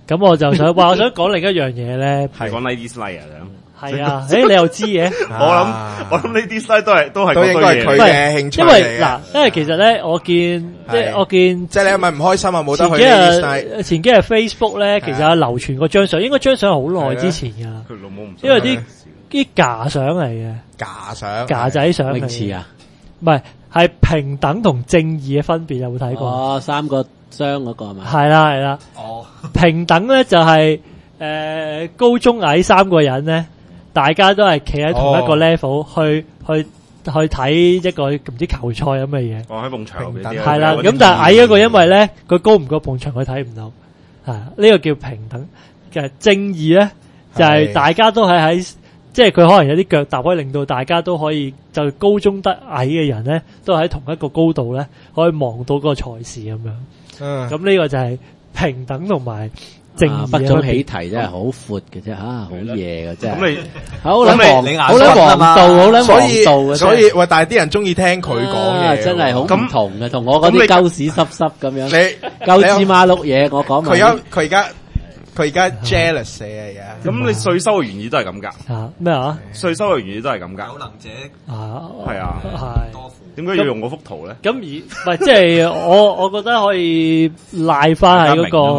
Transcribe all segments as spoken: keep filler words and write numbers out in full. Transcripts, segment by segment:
咁我就想話，我想講另一樣嘢咧， 係講 Ladies Night 啊， 係啊，誒你又知嘅？ 我諗我諗 Ladies Night 都係都係都應該係佢嘅興趣因嚟嘅。 為嗱，因為其實咧，我見即係我見， 即係你係咪唔開心啊？冇得去前 Ladies 幾 Night 日前幾日 Facebook 咧，其實有流傳過張相，應該張相好耐之前噶， 佢老母唔因為啲啲假相嚟嘅， 假相假仔相嚟嘅泳池啊， 唔係係平等同正義嘅分別，有冇睇過？ 哦，三個箱嗰個係咪？ 係啦係啦， 哦， 平等咧就係誒高中矮三個人咧，大家都係企喺同一個 level 去去去睇一個唔知球賽咁嘅嘢。 我喺埲牆嗰啲係啦，咁但係矮嗰個因為咧佢高唔過埲牆，佢睇唔到，啊呢個叫平等。其實正義咧就係大家都係喺。即係佢可能有啲腳踏可以令到大家都可以就高中得矮嘅人咧，都喺同一個高度咧，可以望到嗰個賽事咁樣。 嗯， 咁呢個就係平等同埋正義嘅分別。 北總起題真係好闊嘅啫，嚇好嘢嘅真係。 咁你好撚黃， 你好撚黃道，好撚所以黃道嘅。 所以喂，但係啲人中意聽佢講嘢， 真係好唔咁同嘅，同我嗰啲鳩屎濕濕咁樣， 你鳩芝麻碌嘢，我講埋。 佢而家佢而家佢而家 jealous 死啊！而家咁你稅收嘅原意都係咁㗎， 啊咩啊稅收嘅原意都係咁㗎， 有能者啊係啊， 係。 多苦。 點解要用嗰幅圖咧？ 咁而唔係即係我我覺得可以賴翻喺嗰個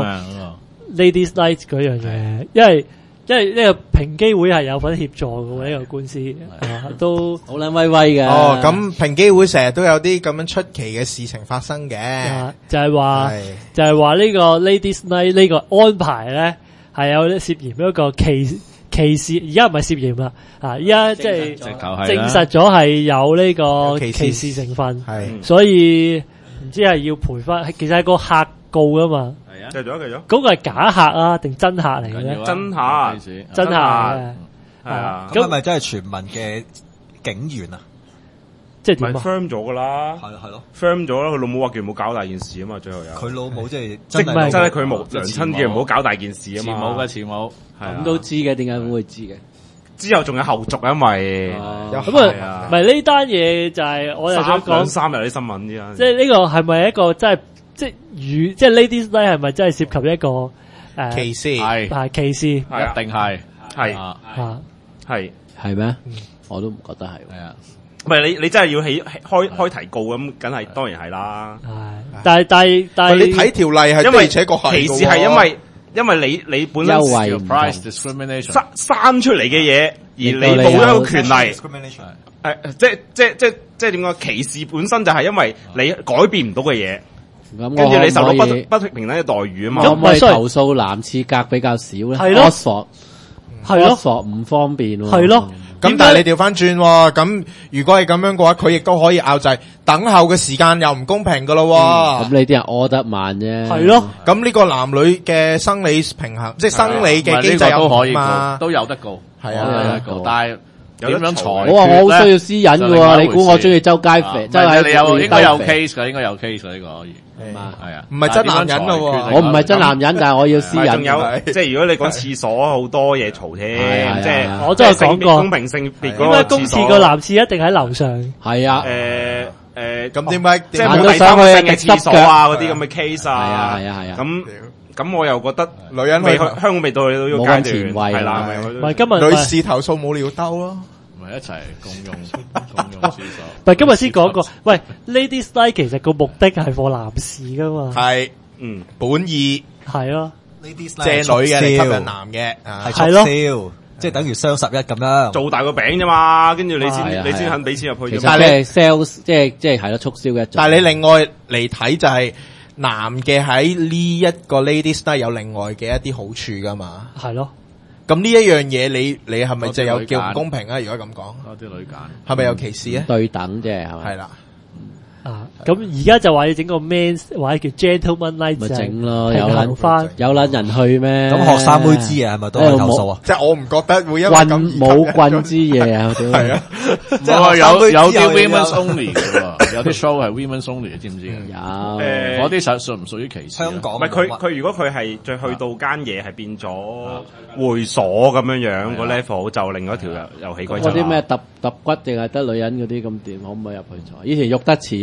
Ladies Night 嗰樣嘢，因為因為呢個平機會係有份協助嘅喎，呢個官司啊都好撚威威嘅。 哦，咁平機會成日都有啲咁樣出奇嘅事情發生嘅， 啊就係話係就係話呢個 Ladies Night 呢個安排咧係有涉嫌一個歧歧視，而家唔係涉嫌啦，啊而家即係直頭係證實咗係有呢個有歧視歧視成分， 係所以唔知係要賠翻，其實係個客告噶嘛。 繼續啊，繼續。 嗰個係假客啊，定真客嚟嘅咧？ 真客， 真客嚟嘅， 係啊， 咁係咪真係全民嘅警員啊？ 咪即係點啊？ firm 咗噶啦係咯係咯， ，firm 咗啦。佢老母話叫唔好搞大件事啊嘛，最後有。 佢老母即係即係唔係真係佢無娘親嘅，唔好搞大件事啊嘛。 前母嘅前母， 係啊咁都知嘅，點解會知嘅？ 之後仲有後續，因為哦咁係啊啊，唔係呢單嘢就係我又想三兩講， 三日啲新聞啫。 即係呢個係咪一個真係即係與即係 Ladies Night 係咪真係涉及一個誒歧視， 係係歧視係啊一定係係啊啊？ 係， 係咩？我都唔覺得係。 係啊， 唔係你你真係要起開開提告咁，梗係當然係啦。 係，但係但係但係喂你睇條例係的因為而且確係歧視係因為因為你你本身優惠唔同 price discrimination 生生出嚟嘅嘢，而你令到你冇一有個權利。 discrimination 誒，即係即係即係即係點講？歧視本身就係因為你改變唔到嘅嘢， 咁跟住你受到不我可唔可以不平等嘅待遇啊嘛。 可唔可以咁投訴男廁格比較少咧？ 係咯 Oxford 係咯 Oxford 唔方便喎。 係咯。 咁但係你調翻轉喎，咁如果係咁樣嘅話，佢亦都可以拗制，等候嘅時間又唔公平噶咯喎。 咁你啲人屙得慢啫。 係咯， 咁呢個男女嘅生理平衡，即係生理嘅機制有唔都可以告， 同嘛？ 都有得告， 係啊都有得告，但係點樣裁決咧？ 我話我好需要私隱嘅喎，你估我中意周街啊肥？ 唔周喺係你有應該有周肥 case 㗎，應該有 case 㗎呢個可以。 嘛係啊， 唔係真男人咯喎我唔係真男人，但係我要私唔係仲有隱。 即係如果你講廁所好多嘢嘈係添， 啊即係係啊我都有講過公平性別嗰點個解公廁個男廁一定喺樓上？ 係啊， 誒誒咁點解即係行冇第三個到上去性嘅廁所啊嗰啲咁嘅 case 係啊啊， 係啊係啊。 咁咁我又覺得女人去未去香港未到去到呢個階冇咁前段， 衛係啦， 啊咪唔係今日唔係女士投訴冇料兜咯？ 咪一齊共用共用廁所。 唔係今日先講過。喂，Ladies Night 其實個目的係貨男士噶嘛？ 係嗯本意係咯， 呢啲借女嘅嚟吸引男嘅，啊係促係咯銷，即係等於雙十一咁樣。 做大個餅啫嘛，跟住你係啊先你先係啊肯俾錢入去其啫嘛。 實即係 sales，即係即係係咯，促銷嘅一種。 但係你另外嚟睇就係男嘅喺呢一個 Ladies Night 有另外嘅一啲好處噶嘛。 係咯， 咁呢一樣嘢你你係咪就有多啲女揀叫唔公平啊？如果咁講， 多啲女揀。 係咪有歧視咧？ 對等啫，係咪？ 係啦， 啊，咁而家就話要整個 man 或者叫 gentleman night， 咪就係整咯， 平有撚衡翻。 有撚人去咩？ 咁學生妹知啊，係咪都可以投訴啊？ 即係我唔覺得會因為棍咁而吸引冇棍之夜啊！ 係啊， 即係我學生妹有有啲知有嘢 women's only 嘅喎，有啲 show 係 women's only 嘅，知唔知？ 有誒嗰啲屬屬唔屬於歧視啊？ 香港唔係佢佢如果佢係再去到間嘢係變咗會所咁樣樣個 level，就另外一條遊遊戲規則啦。 嗰啲咩揼揼骨定係得女人嗰啲咁點？可唔可以入去坐？以前喐得遲咁就係得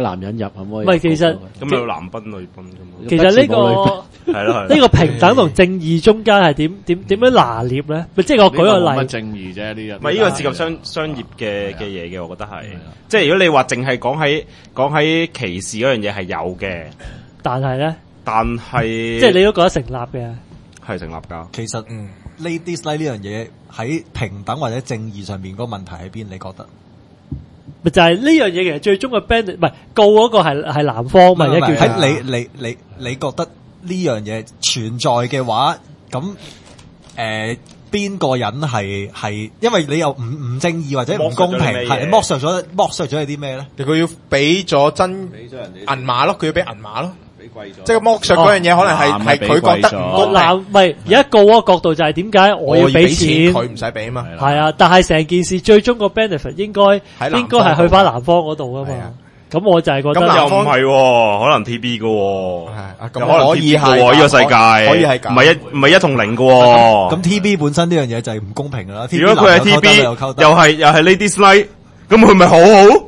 男人入可唔可以？ 唔係其實咁有男賓女賓噶嘛？ 其實呢個係咯， 呢個平等同正義中間係點點點樣拿捏咧？咪即係我舉個例， 乜正義啫呢？ 唔係呢個涉及商商業嘅嘅嘢嘅，我覺得係。即係如果你話淨係講喺講喺歧視嗰樣嘢係有嘅， 但係咧， 但係即係你都覺得成立嘅， 係成立㗎。 其實嗯 ladies night 呢樣嘢喺平等或者正義上面嗰個問題喺邊？你覺得？ 咪就係呢樣嘢其實最終嘅 band 唔係告嗰個係係男方咪一叫喺你你你你覺得呢樣嘢存在嘅話，咁誒邊個人係係因為你又唔唔正義或者唔公平，係你剝削咗剝削咗係啲咩咧？ 佢要俾咗真銀碼咯，佢要俾銀碼咯，即係剝削嗰樣嘢可能係係佢覺得唔公嗱，唔係而家告嗰個角度就係點解我要俾錢， 佢唔使俾嘛？ 係啊，但係成件事最終個 benefit 應該應該係去翻男方嗰度啊嘛。咁我就係覺得又唔係喎，可能 T B 嘅喎， 咁可以係喎呢個世界， 可以係唔係一唔係一同零嘅喎。 咁 T B 本身呢樣嘢就係唔公平㗎啦。 如果佢係 T B 又係又係 ladies night，咁佢咪好好？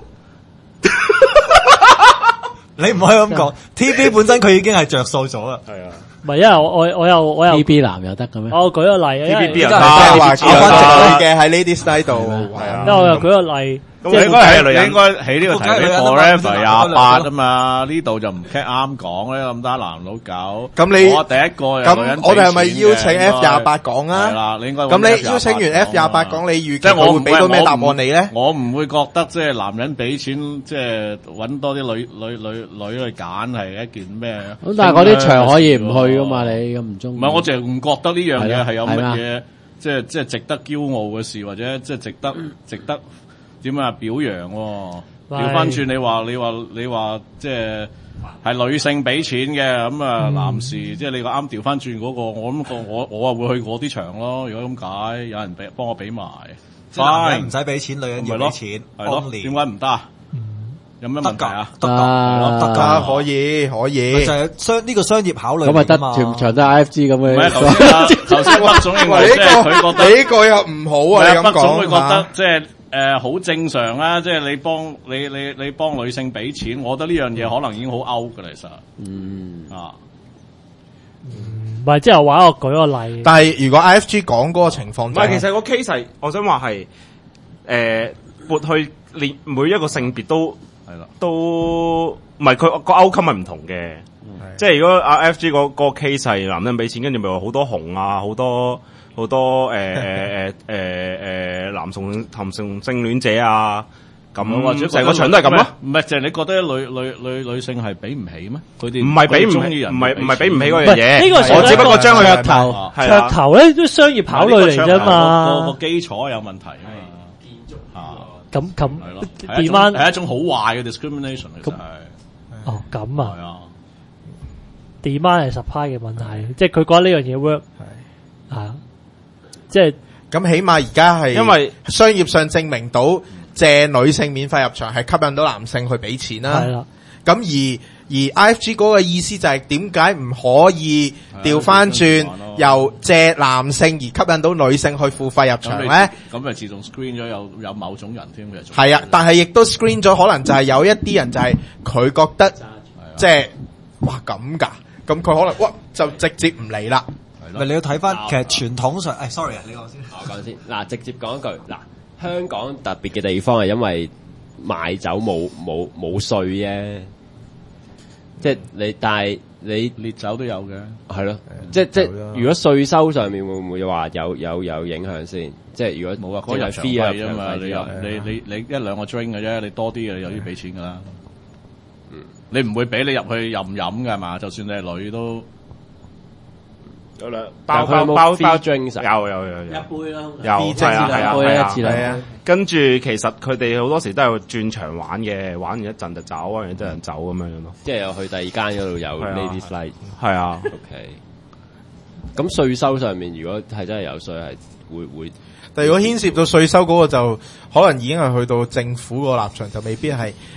你唔可以咁講，T B 本身佢已經係着數咗啦。 係啊。 唔係，因為我我我又我又 T B 男又得嘅咩？ 我舉個例啊，因為 T B B 又得， 話講翻直嘅喺 ladies night 度，係啊。 因為我又舉個例。 咁你應該係你應該起呢個題俾 forever 廿八啊嘛，呢度就唔 care 啱講咧，咁多男佬搞。 咁你我第一個咁我哋係咪邀請 F 廿八講啊？ 係啦，你應該咁你邀請完 F 廿八講，你預即係我會俾到咩答案你咧？ 我唔會覺得即係男人俾錢，即係揾多啲女女女女去揀係一件咩？ 咁但係嗰啲場可以唔去噶嘛？你咁唔中意？ 唔係，我淨係唔覺得呢樣嘢係有乜係嘢，即係即係值得驕傲嘅事，或者即係值得值得。點啊表揚喎？調翻轉你話你話你話即係係女性俾錢嘅咁啊，男士即係你個啱調翻轉嗰個，我諗個我我啊會去嗰啲場咯。如果咁解，有人俾幫我俾埋， 即係男人唔使俾錢，女人要俾錢， 係咯？點解唔得啊？有咩問題啊？ 得㗎，得㗎， 可以可以。 就係商呢個商業考慮咁咪得全場都係 I F G 咁嘅。 唔係頭先啊，頭先北總認為即係佢覺得呢個又唔好啊！你咁講， 北總會覺得即係。誒好、呃、正常啊！即係你幫你你你幫女性俾錢，我覺得呢樣嘢可能已經好 out 㗎，其實。嗯啊， 唔係即係話我舉個例。 但係如果 I F G 講嗰個情況， 唔係其實個 case 係，我想話係誒撥去連每一個性別都係啦，都唔係佢個 outcome 係唔同嘅。即係如果阿 F G 嗰個 case 係男人俾錢，跟住咪話好多紅啊，好多。好多誒誒誒誒誒男同同性性戀者啊，咁或者成個場都係咁咯。 唔係，就係你覺得女女女女性係俾唔起咩？佢哋唔係俾唔起，唔係唔係俾唔起嗰樣嘢。 呢個我只不過將佢噱頭，噱頭咧都商業考慮嚟啫嘛。 個個基礎有問題啊嘛。建築啊， 咁咁係咯， 點樣係一種好壞嘅 discrimination 其實係。 哦，咁啊。 係啊。 demand 係 supply 嘅問題，即係佢覺得呢樣嘢 work 係啊。即係咁，起碼而家係因為商業上證明到借女性免費入場係吸引到男性去俾錢啦。係啦，咁而而 I F G 嗰個意思就係點解唔可以調翻轉，由借男性而吸引到女性去付費入場咧？ 咁咪自動 screen 咗有有某種人添嘅。 係啊，但係亦都 screen 咗，可能就係有一啲人就係佢覺得即係哇咁㗎，咁佢可能哇就直接唔嚟啦。 咪你要睇翻，其實傳統上，誒，sorry 啊，你講先， 我講先。嗱，直接講一句，嗱，香港特別嘅地方係因為賣酒冇冇冇稅啫，即係你，但係你烈酒都有嘅， 係咯，即即如果稅收上面會唔會話有有有影響先？即係如果冇啊，嗰日 fee 啊嘛，你有你你你一兩個 drink 嘅啫，你多啲嘅你又要俾錢噶啦。嗯，你唔會俾你入去任飲㗎嘛？就算你係女都。 有兩包包包包 drinks 有有有有一杯啦， 有係啊係啊係啊，一次啦。 跟住其實佢哋好多時都係轉場玩嘅，玩完一陣就走，玩完一陣走咁樣樣咯。 即係又去第二間嗰度有 ladies night。 係啊 ，OK。咁稅收上面如果係真係有稅，係會會。 但如果牽涉到稅收嗰個就可能已經係去到政府個立場，就未必係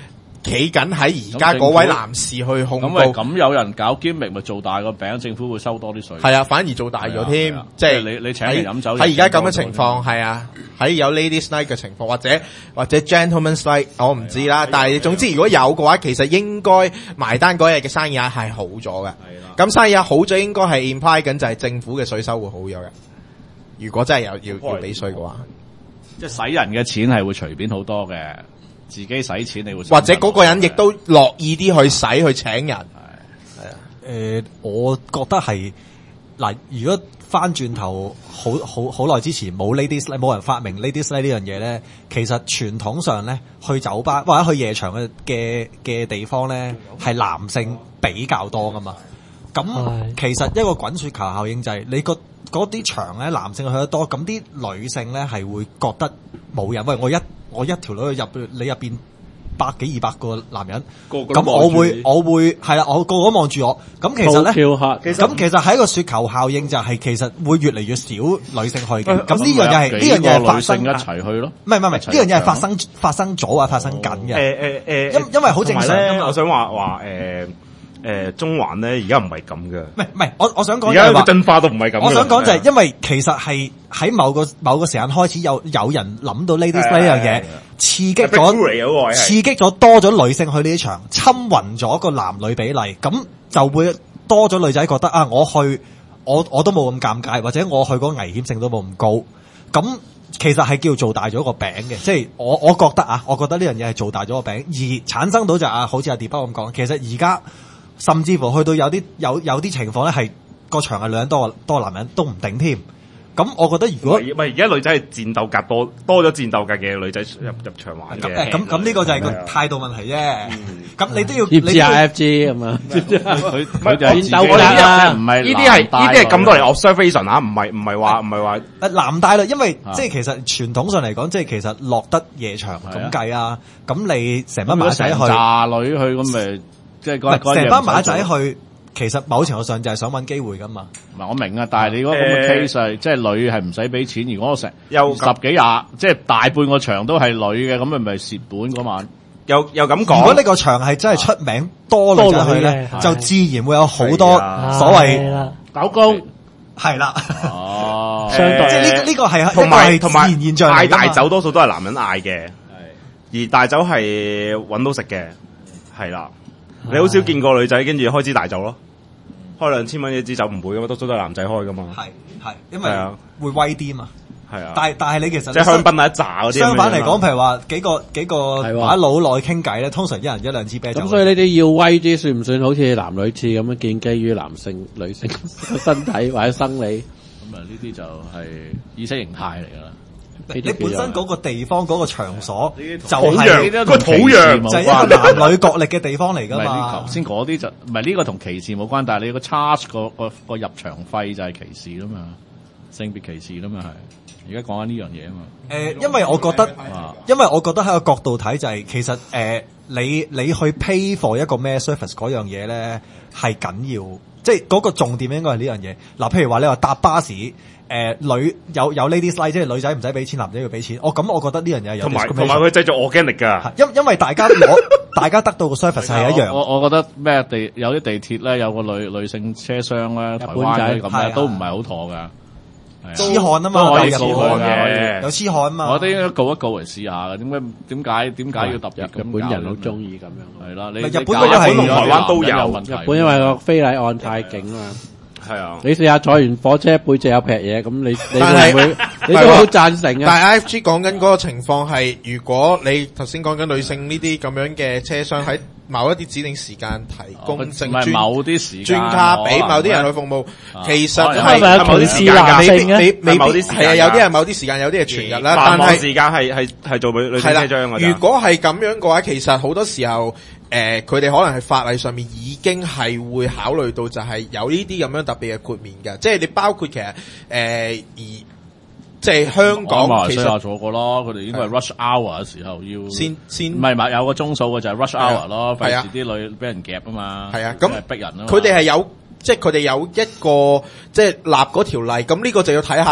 企緊喺而家嗰位男士去控告。 咁咪咁有人搞 gimmick 咪做大個餅，政府會收多啲稅。 係啊，反而做大咗添，即係你你請人飲酒喺而家咁嘅情況係啊，喺有 ladies night 嘅情況，或者或者 gentlemen's night，我唔知啦。但係總之如果有嘅話，其實應該埋單嗰日嘅生意額係好咗嘅。咁生意額好咗，應該係 imply 緊就係政府嘅稅收會好咗嘅。如果真係有要要俾稅嘅話， 即係使人嘅錢係會隨便好多嘅，自己使錢你會或者嗰個人亦都樂意啲去使去請人。係係啊， 誒，我覺得係嗱，如果翻轉頭好好好耐之前冇 ladies night，冇人發明 ladies night 呢樣嘢咧，其實傳統上咧去酒吧或者去夜場嘅嘅嘅地方咧係男性比較多噶嘛。咁其實一個滾雪球效應就係你個嗰啲場咧，男性去得多，咁啲女性咧係會覺得冇人。喂，我一我一條女入你入邊百幾二百個男人，咁我會我會係啦，我個個都望住我。咁其實咧，咁其實係一個雪球效應，就係其實會越嚟越少女性去嘅。咁呢樣嘢係呢樣嘢係發生一齊去咯。 唔係唔係唔係，呢樣嘢係發生發生咗啊，發生緊嘅。 誒誒誒， 因因為好正常。 我想話話誒。誒中環咧，而家唔係咁嘅。 唔係唔係，我我想講而家個進化都唔係咁。 我想講就係因為其實係喺某個某個時間開始有有人諗到 ladies night 呢樣嘢，刺激咗刺激咗多咗女性去呢啲場，侵暈咗個男女比例，咁就會多咗女仔覺得啊，我去我我都冇咁尷尬，或者我去嗰個危險性都冇咁高。咁其實係叫做大咗個餅嘅，即係我我覺得啊，我覺得呢樣嘢係做大咗個餅，而產生到就啊，好似阿 Debra 咁講，其實而家。甚至乎去到有啲有有啲情況咧，係個場係女人多多男人都唔頂添。咁我覺得如果唔係而家女仔係戰鬥格多多咗戰鬥格嘅女仔入入場玩嘅。 咁咁呢個就係個態度問題啫。咁你都要知唔知 F G 咁啊？ 佢佢就戰鬥啦，唔係呢啲係呢啲係咁多嚟 observation 嚇，唔係唔係話唔係話誒男大啦，因為即係其實傳統上嚟講，即係其實落得夜場咁計啊。咁你成班馬仔去， 炸女去咁咪？即係成班馬仔去，其實某程度上就係想揾機會噶嘛。 唔係我明啊，但係你嗰個咁嘅 case 係，即係女係唔使俾錢。如果我成有十幾廿，即係大半個場都係女嘅，咁咪咪蝕本嗰晚。 又又咁講， 如果呢個場係真係出名多女仔去咧，就自然會有好多所謂搞工係啦。 哦， 相對即係呢呢個係同埋同埋現象嗌大酒多數都係男人嗌嘅，而大酒係揾到食嘅，係啦。你好少見過女仔跟住開支大酒咯，開兩千蚊一支酒唔會噶嘛，多數都係男仔開噶嘛。係係，因為會威啲嘛。係啊，但係但係你其實即係香檳啊一紮嗰啲。 相反嚟講，譬如話幾個幾個把佬落去傾偈咧，通常一人一兩支啤酒。 咁所以呢啲要威啲，算唔算好似男女廁咁樣建基於男性、女性身體或者生理？ 咁啊，呢啲就係意識形態嚟噶啦。 你本身嗰個地方嗰個場所就係個土壤， 就係一個男女角力嘅地方嚟噶嘛。 頭先嗰啲就唔係呢個同歧視冇關，但係你個 charge 個個個入場費就係歧視啦嘛，性別歧視啦嘛係。而家講緊呢樣嘢啊嘛。誒， 因為我覺得，因為我覺得喺個角度睇就係其實誒，你你去 pay for 一個咩 service 嗰樣嘢咧係緊要，即係嗰個重點應該係呢樣嘢。嗱，譬如話你話搭巴士。誒、呃，女有有 ladies night，即係女仔唔使俾錢，男仔要俾錢。哦，咁我覺得呢樣嘢有同埋同埋佢製造 organic 噶， 因因為大家攞大家得到個 service 係一樣。 我我覺得咩地有啲地鐵咧有個女女性車廂咧，台灣嗰啲咁咧都唔係好妥噶。 痴漢啊嘛， 可以告佢嘅， 有痴漢啊嘛。 我哋應該告一告嚟試下嘅。點解點解點解要特別咁？ 日本人好中意咁樣。 係啦，你日本嗰個係同台灣都有。 日本因為個非禮案太勁啊嘛。 係啊， 你試下坐完火車背脊有劈嘢，咁你你會唔會？你都好贊成啊！ 但係 I F G 講緊嗰個情況係，如果你頭先講緊女性呢啲咁樣嘅車廂喺某一啲指定時間提供性專某啲時間專卡俾某啲人去服務，其實係咪有歧視男性嘅？ 未必係啊，有啲係某啲時間，有啲係全日啦。但係時間係係係做女女性車廂㗎。 如果係咁樣嘅話，其實好多時候。誒，佢哋、呃、可能係法例上面已經係會考慮到，就係有呢啲咁樣特別嘅豁免嘅，即係你包括其實誒、呃、而即係香港其實做過咯，佢哋應該係 rush hour 嘅時候要先先唔係有個鐘數嘅就係 rush hour 咯，費事啲女俾人夾啊嘛， 係啊，咁逼人啊， 佢哋係有即係佢哋有一個即係立嗰條例，咁呢個就要睇下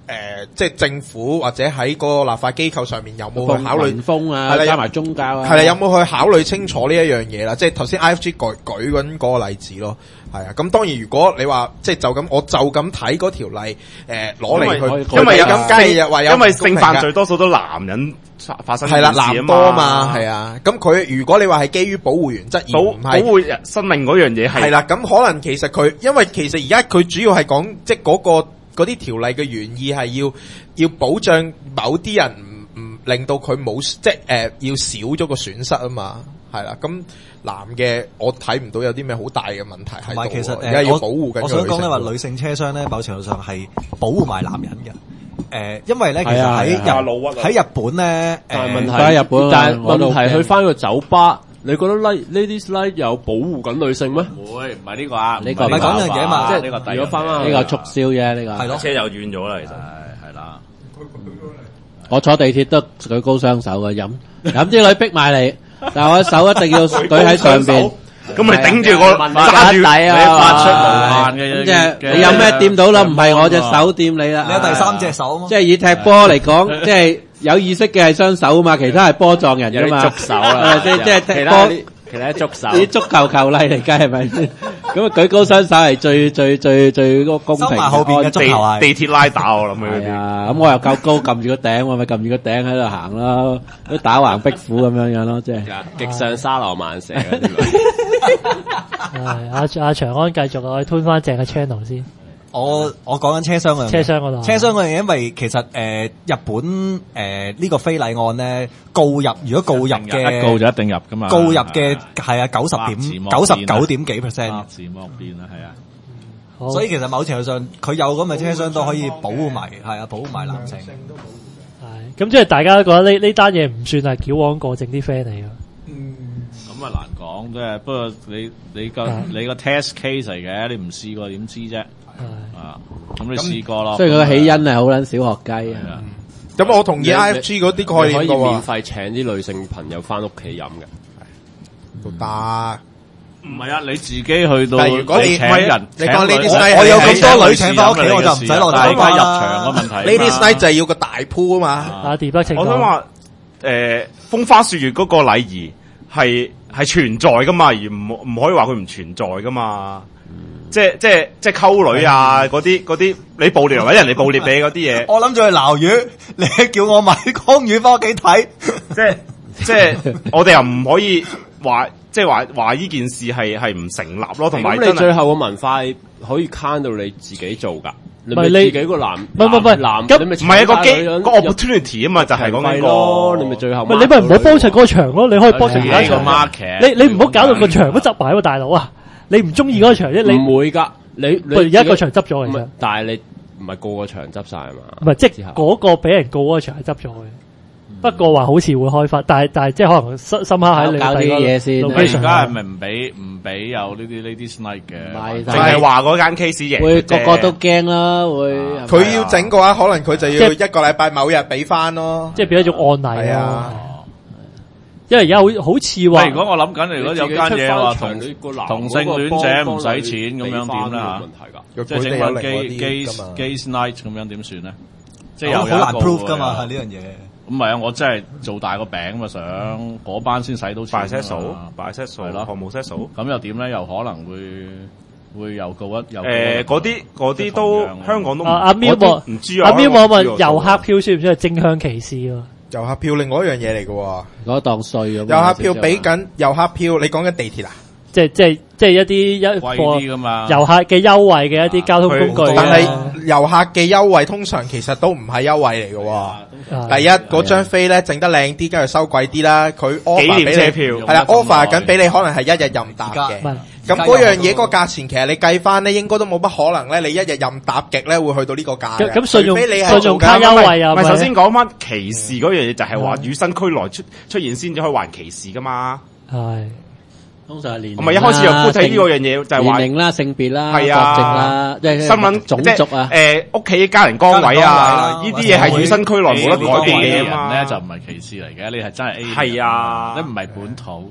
誒，即係政府或者喺嗰個立法機構上面有冇去考慮民風啊， 係啦加埋宗教啊， 係啦，有冇去考慮清楚呢一樣嘢啦？即係頭先 I F G 舉舉緊嗰個例子咯，係啊。咁當然如果你話即係就咁，我就咁睇嗰條例誒攞嚟去， 因為有咁梗係話有因為性犯罪多數都男人發生係啦，男多啊嘛，係啊。咁佢如果你話係基於保護原則而唔係保護人生命嗰樣嘢係係啦，咁可能其實佢因為其實而家佢主要係講即係嗰個。嗰啲條例嘅原意係要要保障某啲人唔唔令到佢冇即係誒、呃、要少咗個損失啊嘛，係啦。咁男嘅我睇唔到有啲咩好大嘅問題喺度。 同埋其實而家要保護緊。 我想講你話女性車廂咧，某程度上係保護埋男人嘅。誒、呃，因為咧其實喺日喺日本咧， 但係問題喺日本， 但係問題去翻個酒吧。你覺得 Ladies Night 有保護緊女性咩？ 會，唔係呢個啊， 呢個唔係講樣嘢嘛， 即係呢個如果翻翻呢個促銷啫，呢個係咯， 車又遠咗啦，其實係係啦。 我坐地鐵都舉高雙手嘅，飲飲啲女逼埋嚟，但係我手一定要舉喺上邊。 咁你頂住個揸住底啊！ 你發出無限嘅， 即係你有咩掂到啦？唔係我隻手掂你啦。 你有第三隻手啊嘛？ 即係以踢波嚟講，即係有意識嘅係雙手啊嘛，其他係波撞人噶嘛。 捉手啦， 即係即係踢其他波。 其他捉手， 啲足球球例嚟㗎係咪先？咁啊舉高雙手係最最最最嗰個公平。 收埋後邊嘅足球係地鐵拉打我諗佢係啊，咁我又夠高撳住個頂，我咪撳住個頂喺度行咯，都打橫壁虎咁樣樣咯，即係極上沙羅曼蛇嗰啲。 係阿阿長安繼續，我哋吞翻正嘅 channel 先。 我我講緊車廂嗰樣嘢， 車廂嗰度， 車廂嗰樣嘢，因為其實誒、呃、日本誒呢、呃這個非禮案咧告入，如果告入嘅一告就一定入噶嘛， 告入嘅係啊九十點九十九點幾 percent， 字幕邊啦，係啊。 好所以其實某程度上佢有咁嘅車廂都可以保護埋，係啊保護埋男性。 係咁，即係大家都覺得呢呢單嘢唔算係矯枉過正啲 friend 嚟㗎。 咁啊難講，即係不過你你個你個 test case 嚟嘅，你唔試過點知啫？啊，咁你試過咯， 所以佢嘅起因係好撚小學雞啊！ 咁我同意 I F G 嗰啲概念可以嘅免費請啲女性朋友翻屋企飲嘅， 都得。 唔係啊，你自己去到， 但係如果你請人， 你講 Ladies 我 Night， 我有咁多女請翻屋企，我就唔使落大大家入場嘅問題。 Ladies Night 就係要個大鋪啊嘛。 阿 D 不情， 我想話誒風花雪月嗰個禮儀係係存在噶嘛，而唔唔可以話佢唔存在噶嘛。即係即係即係溝女啊！嗰啲嗰啲你捕獵或者人哋捕獵你嗰啲嘢， 我諗住去撈魚，你叫我買江魚翻屋企睇， 即係即係我哋又唔可以話即係話話呢件事係係唔成立咯，同埋咁你最後個文化可以慳到你自己做㗎。你咪你自己個男， 唔係唔係男， 咁你咪唔係一個機個 opportunity 啊嘛，就係講緊咯， 個你咪最後唔係你咪唔好幫襯嗰個場咯，你可以幫襯其他個場。 market， 你你唔好搞到個場都執埋喎，大佬啊！你唔中意嗰個場啫，你唔會㗎，你你而家個場執咗其實， 但係你唔係個個場執晒啊嘛， 唔係即係嗰個俾人告嗰個場係執咗嘅。不過話好似會開發，但係但係即係可能深深刻喺你搞啲嘢先你而家係咪唔俾唔俾有呢啲 Ladies Night 嘅？ 淨係話嗰間 case 贏， 會個個都驚啦，會佢要整嘅話，可能佢就要一個禮拜某日俾翻咯。 即係變咗一種案例係啊。 因為而家好好似話， 如果我諗緊，如果有間嘢話同同性戀者唔使錢咁樣點啦嚇？即係整個 gay gay gay night 咁樣點算咧？即係有好難 prove 噶嘛，係呢樣嘢。 咁唔係啊！我真係做大個餅嘛，想嗰班先使到錢。 拜 set 數，拜 set 數， 係咯， 項目 set 數。 咁又點咧？又可能會會又告一又誒嗰啲嗰啲都香港都唔阿喵問唔知啊。 阿喵問問遊客票算唔算係正向歧視啊？ 遊客票另外一樣嘢嚟嘅喎， 嗰檔稅咁。 遊客票俾緊遊客票，你講緊地鐵啊？ 即係即係即係一啲一貴啲㗎嘛遊客嘅優惠嘅一啲交通工具。 但係遊客嘅優惠通常其實都唔係優惠嚟嘅喎。第一嗰張飛咧整得靚啲，跟住收貴啲啦。佢 offer 俾你係啦 ，offer 緊俾你可能係一日任搭嘅。咁嗰樣嘢嗰個價錢其實你計翻咧，應該都冇乜可能咧。你一日任搭極咧會去到呢個價嘅。 咁信用除非你係信用卡優惠啊？ 唔係首先講翻歧視嗰樣嘢，就係話與生俱來出出現先至可以還歧視噶嘛。 係。 通常係年齡啦， 我咪一開始就估睇呢個樣嘢，就係話年齡啦、性別啦、國籍係啊啦，即係新聞種族啊， 誒屋企家人崗位啊，呢啲嘢係與生俱來冇得改變嘅人嘛。 咧就唔係歧視嚟嘅，你係真係 A 係啊， 你唔係本土。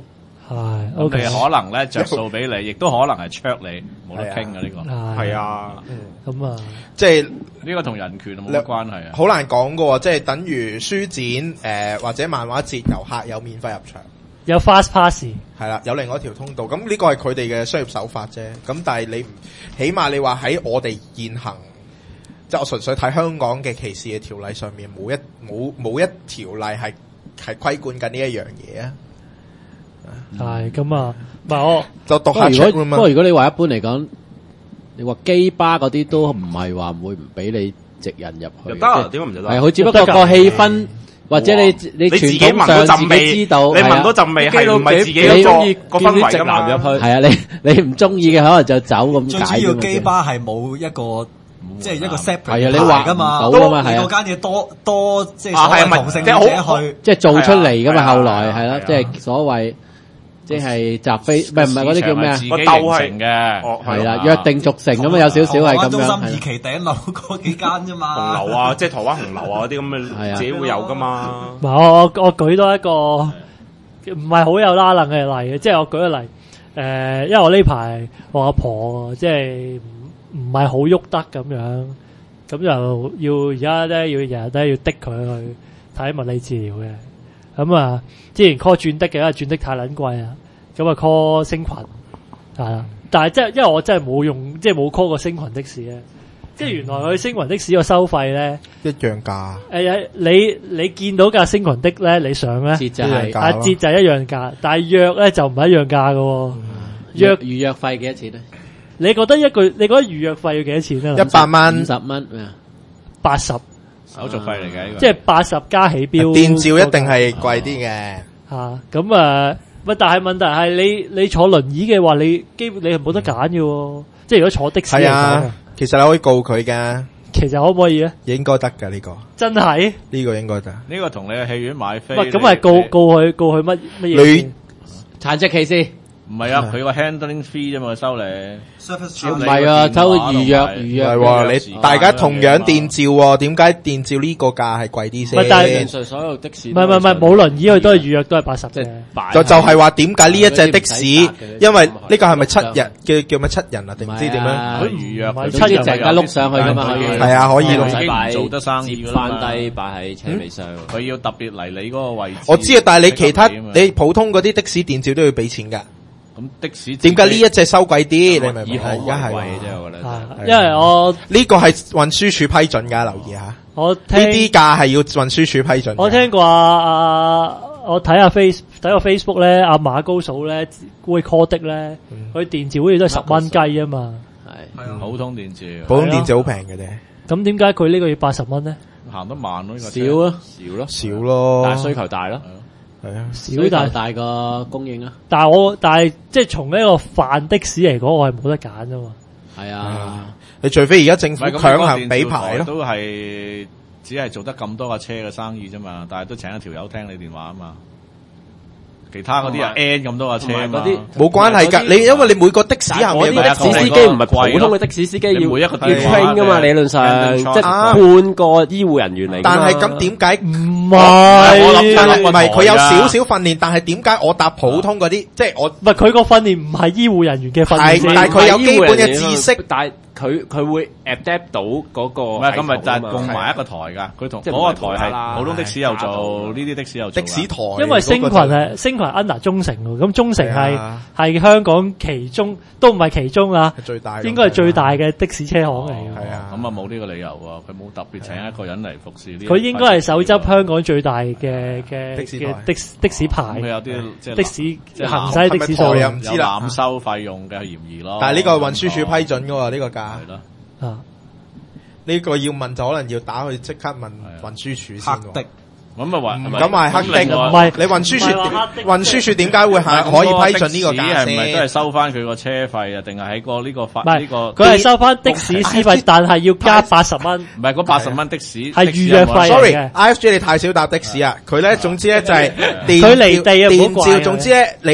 係咁 ，OK， 你可能咧着數俾你，亦都可能係灼你，冇得傾嘅呢個。 係係啊， 咁啊， 即係呢個同人權冇乜關係啊。 好難講㗎喎，即係等於書展誒、呃、或者漫畫節遊客有免費入場。 有 fast pass， 係啦，有另外一條通道，咁呢個係佢哋嘅商業手法啫。咁但係你唔，起碼你話喺我哋現行，即係我純粹睇香港嘅歧視嘅條例上面，冇一冇冇一條例係係規管緊呢一樣嘢啊。 係咁啊，唔係我就讀下不過如 check 果不嘛。 過如果你話一般嚟講，你話基巴嗰啲都唔係話唔會唔俾你直人入去， 入得啊？點解唔入得？ 係，佢只不過個氣氛。或者你你你自己傳統上自聞到陣味， 己知道， 你聞到陣味係唔係自己你中意個個氛圍㗎嘛？ 入去係啊，你你唔中意嘅可能就走咁最解。 主要基巴係冇一個即係一個 separate 係啊你話㗎嘛， 唔到㗎嘛係啊你嗰間嘢多多即係啊係啊所謂同性即係戀好者去。 即係做出嚟噶嘛， 係啊後來係啦， 係啊即係所謂即係習非，唔係唔係嗰啲叫咩啊？ 自己形成嘅， 哦係啦，約定俗成咁啊，有少少係咁中心樣。 二期頂樓嗰幾間啫嘛。 紅樓啊，即係台灣紅樓啊嗰啲咁係啊嘅，自己會有噶嘛。 唔係我我我舉多一個唔係好有拉楞嘅例嘅，即係我舉個例，誒，因為我呢排我阿婆即係唔唔係好喐得咁樣，咁就要而家咧要日日都要的佢去睇物理治療嘅。咁啊，之前 call 轉的嘅，因為轉的太撚貴啦，咁啊 call 星群係啦，但係即係因為我真係冇用，即係冇 call 過星群的士咧，即係原來佢星群的士個收費咧一樣價。 誒，你你見到架星群的咧，你上咧節就係一樣價啊折就係一樣價，但係約咧就唔係一樣價嘅喎。 約約預約費幾多錢咧？ 你覺得一個你覺得預約費要幾多錢啊？ 一百蚊五十蚊咩啊？ 八十， 手續費嚟嘅呢個。 即係八十加起標。 電照一定係貴啲嘅。 嚇咁啊！喂，但係問題係你你坐輪椅嘅話，你基本你係冇得揀嘅喎。即係如果坐的士嚟講係啊，其實你可以告佢㗎， 其實可唔可以咧？ 應該得㗎呢個， 真係呢個應該得。 呢個同你去戲院買飛。 喂，咁係告告佢告佢乜乜嘢女先？ 殘疾歧視唔係啊，佢個 handling fee 啫嘛，收你。 唔係啊，抽預約預唔約係喎，你大家同樣電照喎，點解電照呢個價係貴啲喂但係先？ 上所有的士唔係唔係唔係，冇輪椅佢都係預約都係八十嘅。 就就係話點解呢一隻的士，因為呢個係咪七日叫叫咩七人啊？定唔知點樣？ 佢預約佢唔係七總之人成間碌上去㗎嘛，可以。 係啊，可以咯唔使唔做得生意接㗎啦嘛翻低擺喺車尾箱。 佢要特別嚟你嗰個位置。 我知啊，但係你其他喺隔離啊嘛你普通嗰啲的士電照都要俾錢㗎。 咁的士點解呢一隻收貴啲？你明唔明啊？ 以後而家係貴啫，我覺得。 係因為我呢個係運輸署批准㗎，留意下。呢我聽啲價係要運輸署批准㗎。 我聽過啊啊！我睇下 face 睇個 Facebook 咧，阿馬高嫂咧會 call 的咧，佢電照好似都係十蚊雞啊嘛。 係普通電照普通電照好平嘅啫， 咁點解佢呢個要八十蚊咧？ 行得慢咯，呢個少咯， 少咯， 少咯。 但係需求大咯。 係啊， 少需求但係大個供應啊。 但係我但係即係從呢個泛的士嚟講，我係冇得揀啫嘛。 係啊， 你除非而家政府唔係咁強行俾牌咯。 都係只係做得咁多架車嘅生意啫嘛，但係都請一條友聽你電話啊嘛。其他嗰啲啊 N 咁多架車啊嘛， 同埋嗰啲冇關係㗎，你因為你每個的士下面有個嗰啲的士司機唔係普通嘅的士司機，要你每一個要電話 train 噶嘛，理論上嘅即係啊半個醫護人員嚟㗎嘛。 但係咁點解唔我諗係， 但係唔係佢有啊少少訓練，但係點解我搭普通嗰啲，即係我唔係佢個訓練唔係醫護人員嘅訓係練， 但係佢有基本嘅知識， 但係佢佢會 adapt 到嗰個唔係咁咪就係系統啊嘛共埋一個台㗎，佢同即係嗰個台唔係無啦啦係普通的士又打到做，呢啲的士又做㗎的士台， 因為星群嗰個就係星群 under 中城喎，咁中城係係啊係香港其中都唔係其中啊， 係最大， 應該係最大嘅的士車行嚟嘅。 係啊咁啊冇呢個理由喎，佢冇特別請一個人嚟服侍呢。 佢應該係手執香港最大嘅嘅的士台嘅的士的士牌咁佢有啲即係的士即係行使的士數係咪台啊量唔知啦有濫收費用嘅嫌疑咯。 但係呢個運輸署批准㗎喎，呢個價係咯。 啊！ 呢個要問就可能要打去即刻問運輸署先喎。 黑的咁啊話唔敢話黑的， 唔係你運輸署唔係話黑的運輸署點解會係可以批准呢個價係咪都係先？ 收翻佢個車費啊？定係喺個呢個法唔係呢個？ 佢係收翻的士司費，但係要加八十蚊。 唔係嗰八十蚊的士係的士預約有冇費 Sorry，I F G 你太少搭的士啊！佢咧總之咧就係電佢離地啊唔好電照， 怪啊總之咧你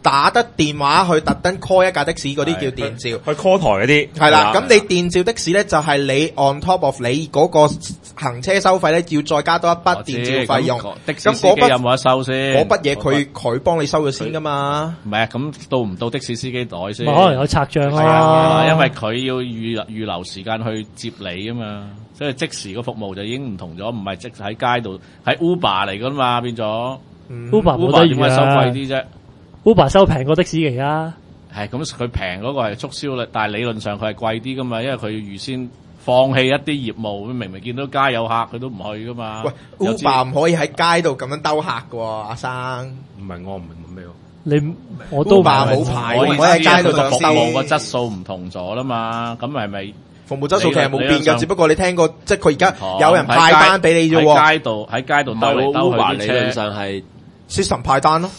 打得電話去特登 call 一架的士嗰啲叫電召， 去 call 台嗰啲係啦。咁你電召的士咧就係你 on top of 你嗰個行車收費咧，要再加多一筆電召費用。 的士司機有冇得收先？ 嗰筆嘢佢佢幫你收咗先噶嘛？ 唔係啊，咁到唔到的士司機袋先？ 可能有拆賬啊，因為佢要預預留時間去接你啊嘛。所以即時個服務就已經唔同咗，唔係即喺街度，喺 Uber 嚟噶嘛，變咗。 Uber 冇得點解收貴啲啫 ？Uber 收平過的士嚟啊！ 係咁，佢平嗰個係促銷啦，但係理論上佢係貴啲噶嘛，因為佢要預先放棄一啲業務，明明見到街有客，佢都唔去噶嘛。 喂 ，Uber 唔可以喺街度咁樣兜客噶喎，阿生。 唔係我唔明咩喎？ 你我都 Uber冇牌， 我唔可以喺街度就服務個質素唔同咗啦嘛，咁係咪？ 服務質素其實冇變㗎，只不過你聽過，即係佢而家有人派單俾你啫喎。 喺街度喺街度兜嚟兜去啲車， 理論上係 system 派單咯。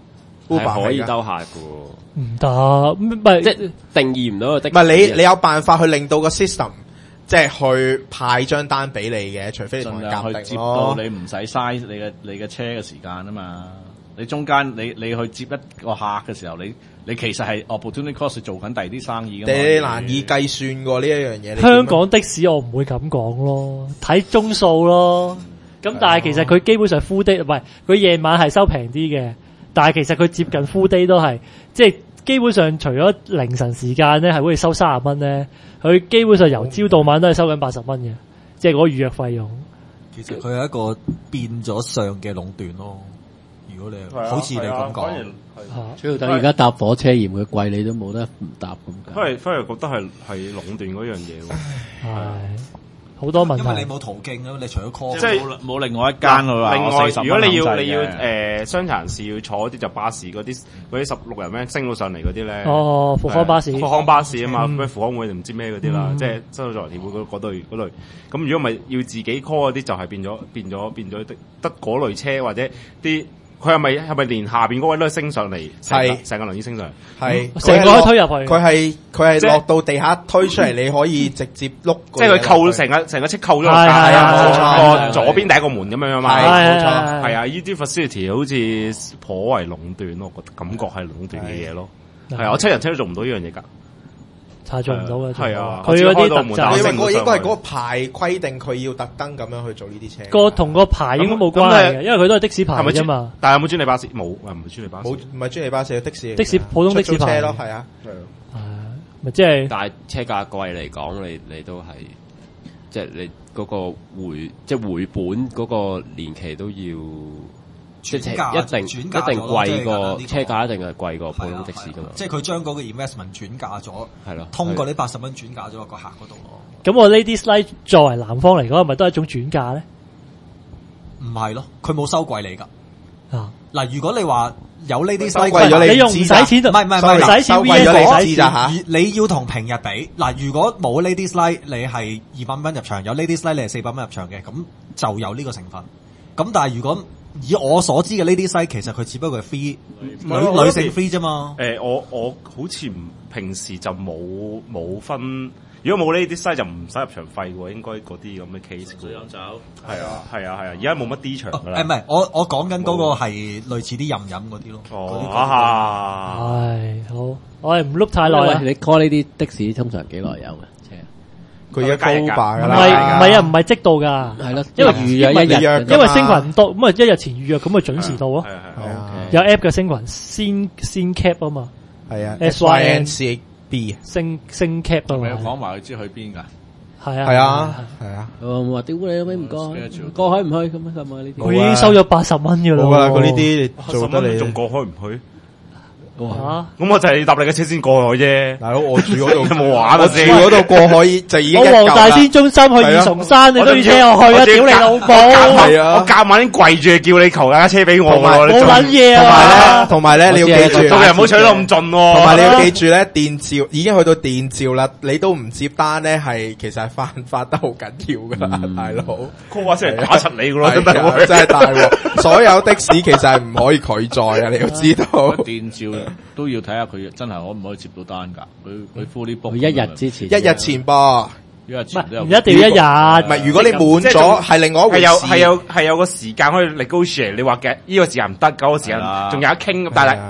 Uber 可以兜客㗎喎。 唔得，唔係即係定義唔到個的。 唔係你你有辦法去令到個 system 即係去派張單俾你嘅，除非你同佢夾定接到你唔使嘥你嘅你嘅車嘅時間啊嘛。你中間你你去接一個客嘅時候，你你其實係 opportunity cost 做緊第二啲生意㗎嘛。 你難以計算喎呢一樣嘢。 香港的士我唔會咁講咯，睇鐘數咯。咁但係其實佢基本上 full day 唔係，佢夜晚係收平啲嘅，但係其實佢接近 full day 都係，即係基本上除咗凌晨時間咧係會收三十蚊咧，佢基本上由朝到晚都係收緊八十蚊嘅，即係嗰個預約費用。 其實佢係一個變咗相嘅壟斷咯。如果你好似你咁講， 主要等而家搭火車嫌佢貴，你都冇得唔搭咁解。 反而反而覺得係係壟斷嗰樣嘢喎。 係好多問題， 因為你冇途徑咯，你除咗 call， 即係冇冇另外一間佢話。 另外，如果你要你要誒誒傷殘人士要坐啲就巴士嗰啲嗰啲十六人咩升到上嚟嗰啲咧。 哦，復康巴士， 復康巴士啊嘛，咩嗯復康會定唔知咩嗰啲啦，即係新造人協會嗰嗰類嗰類。咁如果唔係要自己 call 嗰啲，就係變咗變咗變咗得得嗰類車或者啲。佢係咪係咪連下邊嗰位都係升上嚟？係成個輪椅升上嚟， 係成個推入去。 佢係佢係落到地下推出嚟，你可以直接碌。 即係佢扣成個成個車扣咗落係啊，冇錯。 個左邊第一個門咁樣樣嘛， 係冇錯。 係啊，呢啲 facility 好似頗為壟斷咯，我覺得感覺係壟斷嘅嘢咯。係啊，我七人車都做唔到呢樣嘢㗎。 查做唔到嘅， 係啊， 佢嗰啲特質，因為嗰應該係嗰個牌規定，佢要特登咁樣去做呢啲車。 個同個牌應該冇關係嘅，因為佢都係的士牌啫嘛。 但係有冇專利巴士？冇，唔係專利巴士。 冇，唔係專利巴士，的士。 的士普通的士牌咯，係啊。 係咪即係？ 但係車價貴嚟講，你你都係即係你嗰個回即係回本嗰個年期都要。即係一定一定貴過車價，一定係貴過普通的士噶嘛。 即係佢將嗰個 investment 轉嫁咗， 係咯， 通過呢八十蚊轉嫁咗個客嗰度咯。 咁我 Ladies Night 作為男方嚟講，係咪都係一種轉嫁咧？ 唔係咯，佢冇收貴你噶。 啊， 嗱，如果你話有 Ladies Night 貴咗你用唔使錢就唔係唔係唔係唔使錢 V S 你使咋嚇？ 你要同平日比嗱，如果冇 Ladies Night 你係二百蚊入場，有 Ladies Night 你係四百蚊入場嘅，咁就有呢個成分。咁但係如果以我所知嘅呢啲 site，其實佢只不過係 free 女女性 free 啫嘛。 誒，我我好似唔平時就冇冇分，如果冇呢啲 site 就唔使入場費喎，應該嗰啲咁嘅 case。 水飲酒係啊係啊係啊，而家冇乜 D 場㗎啦。 誒唔係，我我講緊嗰個係類似啲飲飲嗰啲咯。 哦啊， 係好，我係唔碌太耐啦。 你 call 呢啲的士通常幾耐有嘅？ 佢而家高霸㗎唔啦， 係唔係啊，唔係即到㗎， 係咯， 因為預約一日， 因為星群唔多，咁啊一日前預約，咁咪準時到咯。 係啊係啊， 有 app 嘅星群先先 cap 啊嘛， 係啊 S Y N C A B 星星 cap 啊咪講嘛， 埋佢知去邊㗎？ 係啊係啊係啊， 我話屌你老味唔過，過海唔去咁啊咁啊呢啲。 佢已經收咗八十蚊㗎啦。 冇㗎啦，佢呢啲你做做得你得你仲過開唔去？ 嚇， 咁我就係搭你嘅車先過去啫。 大佬，我住嗰度有冇玩啊我住先？ 嗰度過海就已經我一嚿啦黃大仙中心去二重山，你都要車我去啊！屌你老母！ 係啊我夾晚跪住叫你求架車俾我喎， 冇撚嘢同埋啊！ 咧，同埋咧，你要記住， 做人唔好取得咁盡喎。 同埋你要記住咧，電召已經去到電召啦，你都唔接單咧，係其實係犯法得好緊要噶啦，大佬。 call 下先嚟打柒你噶咯，真係啊係真係大鑊！所有的士其實係唔可以拒載啊，你要知道。 電召都要睇下佢真係可唔可以接到單㗎？佢佢 fully book 佢一日之前， 一日前噃， 一日唔前都有係唔一定要一日， 唔係如果你滿咗係另外一回事。 係有係有係有個時間可以 negotiate。你話嘅呢個時間唔得，嗰個時間係啊仲有得傾，但係係啊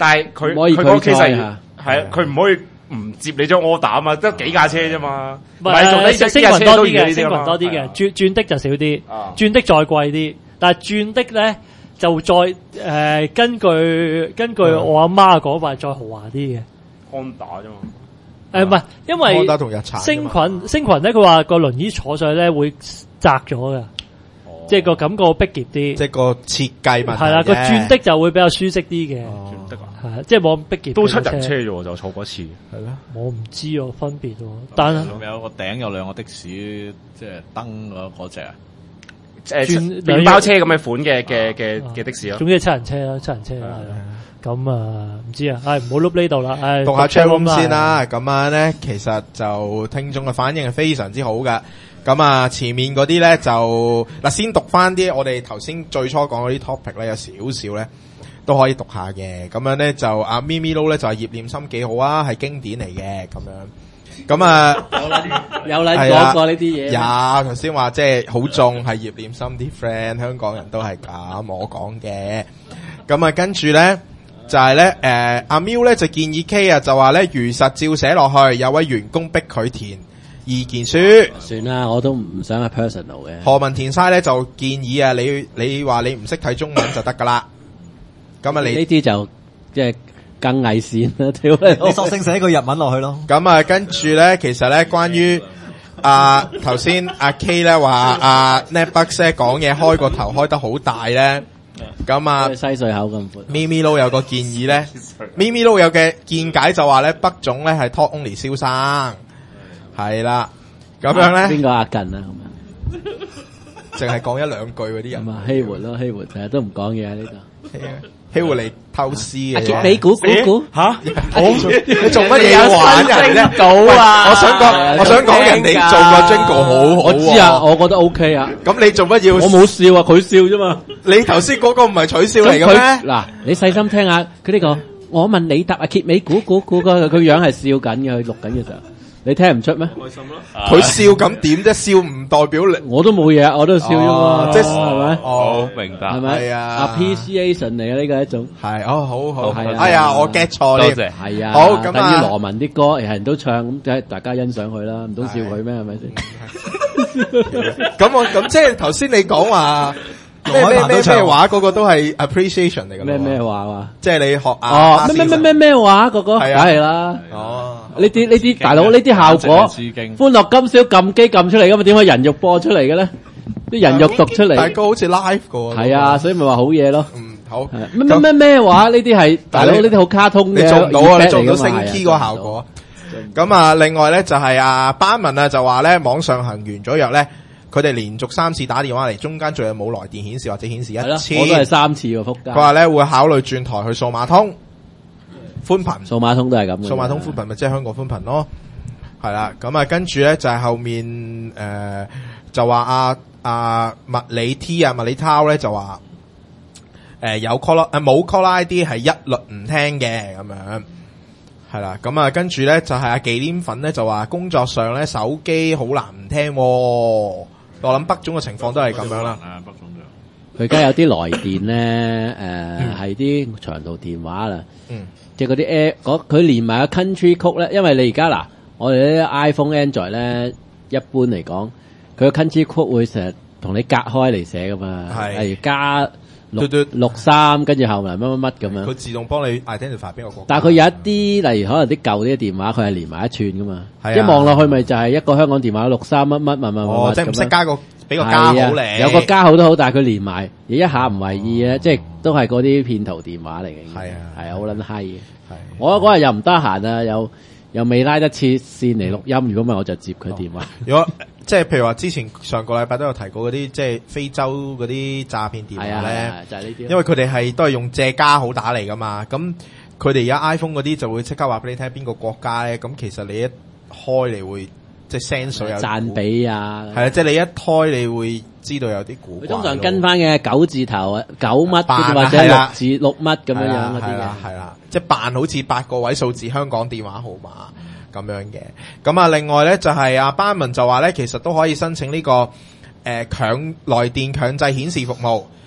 但係佢唔可以佢個其實拒載係啊，佢唔可以唔接你張 order 啊嘛，得幾架車啫嘛。 唔係做呢誒星雲多啲嘅，星雲多啲嘅， 啊轉轉的就少啲， 啊轉的再貴啲，但係轉的咧就再誒、呃、根據根據我阿媽嘅講法，再豪華啲嘅。 Honda 啫嘛。 誒唔係，因為 Honda 同日產星群星群咧，佢話個輪椅坐上去咧會窄咗嘅，即係個感覺逼夾啲。 即係個設計問題係啦，個轉的就會比較舒適啲嘅。 轉的啊， 係即係冇咁逼夾。 都七人車啫喎，就坐過一次。 係咩？ 我唔知喎分別喎，但係咁有個頂有兩個的士，即係燈嗰嗰只啊。 誒轉麵包車咁嘅款嘅嘅嘅嘅的士咯。 總之係七人車啦，七人車啦，係啦。咁啊，唔知啊，唉，唔好碌呢度啦，唉， 讀下 chat room 先啦。咁樣咧，其實就聽眾嘅反應係非常之好噶。咁啊，前面嗰啲咧就嗱，先讀翻啲我哋頭先最初講嗰啲 topic 咧，有少少咧都可以讀下嘅。咁樣咧就阿咪咪撈咧就係葉念琛幾好啊，係經典嚟嘅咁樣。咁啊， 有啦，講過呢啲嘢。 有頭先話即係好重係葉念琛啲 friend，香港人都係咁我講嘅。咁啊，跟住咧。就係咧，誒阿 Miu 咧就建議 K 啊，就話咧如實照寫落去，有位員工逼佢填意見書。 算啦，我都唔想係 personal 嘅。 何文田嘥咧就建議啊，你你話你唔識睇中文就得噶啦。咁啊，你呢啲就即係更偽善啦，屌你！ 你索性寫個日文落去咯。 咁啊，跟住咧，其實咧關於啊頭先阿 K 咧話阿 Netbucks 咧講嘢開個頭開得好大咧。咁啊， 西隧口咁闊。 咪咪撈有個建議咧，咪咪撈有嘅見解就話咧，北總咧係 talk only 蕭生，係啦，咁樣咧， 邊個阿近啊？咁啊， 淨係講一兩句嗰啲人咁啊，希活咯，希活成日都唔講嘢喺呢度。 希會嚟偷師嘅。 阿傑比估估估吓， 你做乜嘢玩人啫？ 稿啊！ 我想講，我想講人哋做個 jingle 好好。 我知啊，我覺得 OK 啊。 咁你做乜要？ 我冇笑啊，佢笑啫嘛。 你頭先嗰個唔係取笑嚟嘅咩？ 嗱，你細心聽下佢呢個，我問你答阿傑美估估估個，佢樣係笑緊嘅，佢錄緊嘅時候，你聽唔出咩？ 開心咯。 佢笑咁點啫？笑唔代表你。 我都冇嘢，我都笑啫嘛。即係係咪？ 哦， 明白。 係咪？ 係啊。 appreciation 嚟嘅呢個一種。 係，哦，好好。 係啊。 哎呀，我 get 錯你。 多謝。 係啊。 好咁啊。 等於羅文啲歌，人人都唱，咁即係大家欣賞佢啦，唔通笑佢咩？係咪先？ 咁我咁即係頭先你講話。咩咩咩咩話嗰個都係 appreciation 嚟嘅。 咩咩話話？ 即係你學啊。 哦，咩咩咩咩咩話嗰個？ 係啊， 係啦。 哦， 呢啲呢啲大佬呢啲效果，歡樂今宵撳機撳出嚟噶嘛？點解人肉播出嚟嘅咧？啲人肉讀出嚟。 大哥好似 live 嘅。 係啊，所以咪話好嘢咯。 嗯，好。 咩咩咩咩話？呢啲係大佬呢啲好卡通嘅。 你做唔到啊！你做唔到升 key 個效果。咁啊，另外咧就係啊班文啊就話咧網上行完咗藥咧。佢哋連續三次打電話嚟，中間仲有冇來電顯示或者顯示一次？ 我都係三次喎，仆街。 佢話咧會考慮轉台去數碼通寬頻， 數碼通都係咁嘅。 數碼通寬頻咪即係香港寬頻咯，係啦。咁啊，跟住咧就係後面誒、呃、就話阿阿物理 T 啊，物理 Tao 咧就話誒、呃、有 call 誒冇 call I D 係一律唔聽嘅咁樣。係啦，咁啊，跟住咧就係阿忌廉粉咧就話工作上咧手機好難唔聽、哦。我諗北總嘅情況都係咁樣啦。 北總就佢而家有啲來電咧，誒係啲長途電話啦。 嗯， 即係嗰啲 app，佢連埋個 country code 咧，因為你而家嗱，我哋啲 iPhone、Android 咧，一般嚟講，佢個 country code 會成日同你隔開嚟寫噶嘛。係，例如加六六三，跟住後嚟乜乜乜咁樣。 佢自動幫你 identify 邊個國家。 但係佢有一啲，例如可能啲舊啲電話，佢係連埋一串噶嘛。 係啊， 一望落去咪就係一個香港電話六三乜乜乜乜乜。 哦，即係唔識加個俾個加號嚟。 有個加號都好，但係佢連埋，而一下唔為意咧，即係都係嗰啲騙徒電話嚟嘅。 係啊， 係好撚閪嘅。我嗰日又唔得閒啊，又又未拉得切線嚟錄音，如果唔係我就接佢電話。 如果即係譬如話之前上個禮拜都有提過嗰啲即係非洲嗰啲詐騙電話咧， 就係呢啲。 因為佢哋係都係用借加號打嚟噶嘛，咁佢哋而家 iPhone 嗰啲就會即刻話俾你聽邊個國家咧，咁其實你一開你會即係 sensor 有讚比啊， 係啊，即係你一開你會知道有啲古怪。 佢通常跟翻嘅九字頭啊，九乜或者六字六乜咁樣樣嗰啲嘅， 係啦，即係扮好似八個位數字香港電話號碼。咁樣嘅，咁啊，另外咧就係阿班文就話咧，其實都可以申請呢、這個誒強來電強制顯示服務，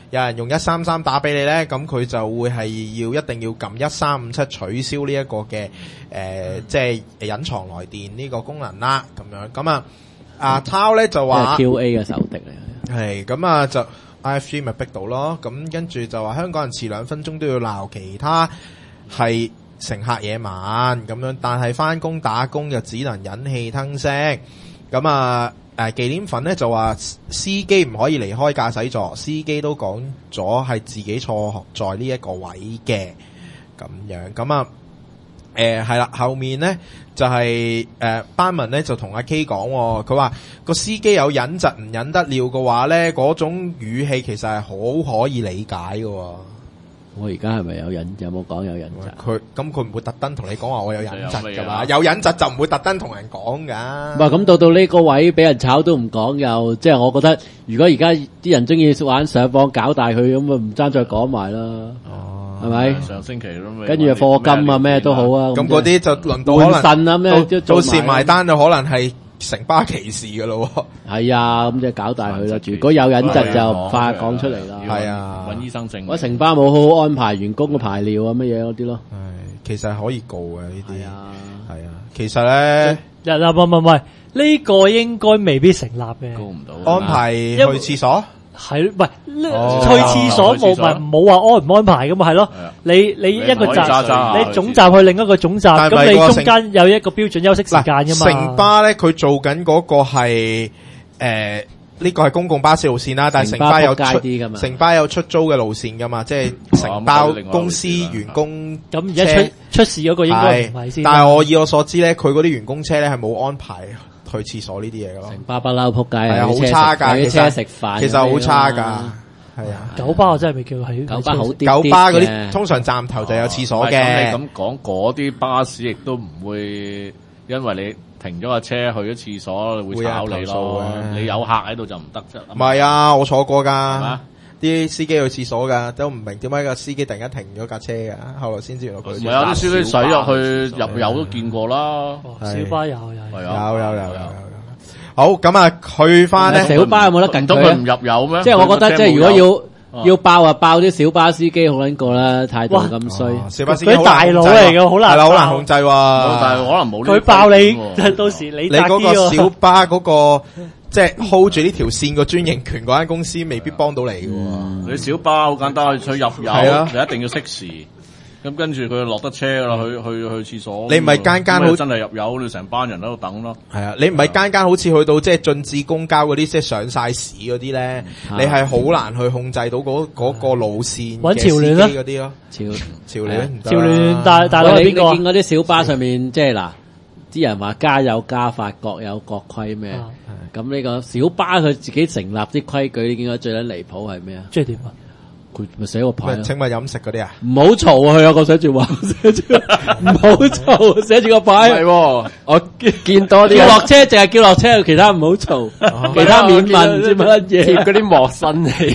有人用一三三打俾你咧，咁佢就會係要一定要撳一三五七取消呢一個嘅誒、呃，即係隱藏來電呢個功能啦。咁樣咁啊，阿濤咧就話 Q A 嘅仇敵嚟， 係咁啊，就 I F G 咪逼到咯。咁跟住就話香港人遲兩分鐘都要鬧其他係乘客野蠻咁樣，但係翻工打工就只能忍氣吞聲。咁啊。誒忌廉粉咧就話司機唔可以離開駕駛座，司機都講咗係自己坐在呢一個位嘅咁樣。咁啊誒係啦，後面咧就係、是、誒、呃、班文咧就同阿 K 講，佢話個司機有忍疾唔忍得了嘅話咧，嗰種語氣其實係好可以理解嘅。 我而家係咪有忍？有冇講有忍疾？ 佢咁佢唔會特登同你講話我有忍疾噶嘛？有忍疾就唔會特登同人講噶。 唔係咁到到呢個位俾人炒都唔講，又即係我覺得，如果而家啲人中意玩上網搞大佢，咁啊唔爭再講埋啦。哦，係咪？上星期咯，跟住課金啊咩都好啊。 咁嗰啲就輪到可能換腎啊咩， 到時埋單就可能係城巴歧視噶咯。 係啊，咁就搞大佢啦。如果有忍疾就快講出嚟啦。 係啊， 揾醫生證。 我城巴冇好好安排員工嘅排尿啊乜嘢嗰啲咯。 係，其實係可以告嘅呢啲。 係啊， 係啊，其實咧， 嗱唔唔唔，呢個應該未必成立嘅。 告唔到。 安排去廁所。 係，唔係去廁所冇咪冇話安唔安排噶嘛？係咯，你你一個站，你總站去另一個總站，咁你中間有一個標準休息時間噶嘛？ 城巴咧，佢做緊嗰個係誒呢個係公共巴士路線啦，但係城巴有出城巴有出租嘅路線噶嘛？即係承包公司員工咁而家出出事嗰個應該唔係先。 但係我以我所知咧，佢嗰啲員工車咧係冇安排去廁所呢啲嘢噶咯， 城巴不嬲撲街， 係啊，好差噶， 啲車食飯， 其實好差噶，係啊。 九巴我真係未叫喺九巴好啲， 九巴嗰啲通常站頭就有廁所嘅。 咁你咁講，嗰啲巴士亦都唔會因為你停咗架車去咗廁所會炒你咯。你有客喺度就唔得啫。 唔係啊，我坐過噶。啲司機去廁所噶，都唔明點解個司機突然間停咗架車噶，後來先知原來佢。 唔係啊，啲司機駛入去入油都見過啦。 小巴有有有有有有有。好，咁啊，去翻咧。 小巴有冇得近距離？ 佢唔入油咩？ 即係我覺得，即係如果要要爆啊爆啲小巴司機好撚過啦，態度咁衰。 小巴司機佢大佬嚟嘅，好難， 係啦，好難控制喎。 但係可能冇佢爆你，到時你你嗰個小巴嗰個。即係 hold 住呢條線個專營權嗰間公司未必幫到你嘅喎。 你小巴好簡單，去入油，你一定要熄時。咁跟住佢落得車啦，去去去廁所。 你唔係間間好真係入油，你成班人喺度等咯。 係啊，你唔係間間好似去到即係進智公交嗰啲，即係上晒市嗰啲咧，你係好難去控制到嗰嗰個路線嘅司機嗰啲咯。 潮潮聯唔得。 潮聯大大佬係邊個？ 你見嗰啲小巴上面即係嗱，啲人話家有家法，各有各規咩？咁呢個小巴佢自己成立啲規矩，你見到最撚離譜係咩啊？ 即係點啊？ 佢咪寫個牌？ 請問飲食嗰啲啊？ 唔好嘈啊！佢有個寫住話，寫住唔好嘈，寫住個牌。 係喎， 我見多啲。叫落車淨係叫落車，其他唔好嘈，其他免問唔知乜嘢。 貼嗰啲莫生氣。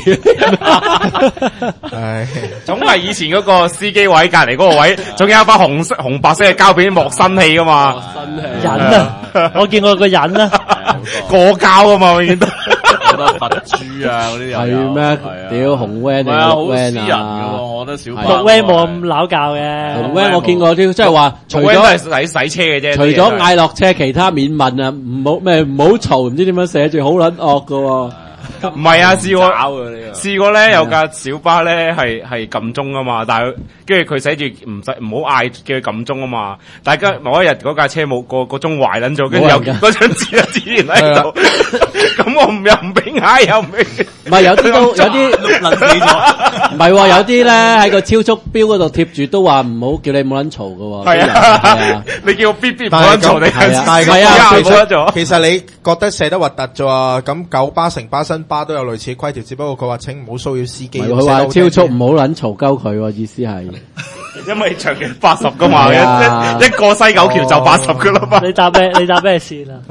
係， 總係以前嗰個司機位隔離嗰個位，仲有一把紅色紅白色嘅膠俾莫生氣噶嘛。 莫生氣。忍啊！我見過個忍啊， 過膠噶嘛，我見到。 好多佛珠啊，嗰啲又係咩？屌紅 van 定綠 van 啊！ 我覺得小巴綠 van 冇咁拗教嘅。 紅 van 我見過啲，即係話除咗都係洗洗車嘅啫。 除咗嗌落車，其他免問啊，唔好咩唔好嘈，唔知點樣寫住好撚惡噶。 唔係啊，試過試過咧，有架小巴咧係係撳鐘啊嘛，但係跟住佢寫住唔使唔好嗌叫佢撳鐘啊嘛，但係某一日嗰架車冇個個鐘壞撚咗，跟住有嗰張紙啊紙完喺度，咁我唔又唔俾嗌又唔俾， 唔係有啲都有啲撚死咗，唔係喎，有啲咧喺個超速標嗰度貼住都話唔好叫你冇撚嘈噶喎，係啊， 你叫我嗶嗶唔好撚嘈你係啊， 係啊，其實其實你覺得寫得核突啫喎，咁九巴城巴新巴都有類似規條，只不過佢話請唔好騷擾司機。 佢話超速唔好撚嘈鳩佢，意思係因為長期八十噶嘛，一一個西九橋就八十噶啦嘛。 你搭咩？你搭咩線啊？ 係咯。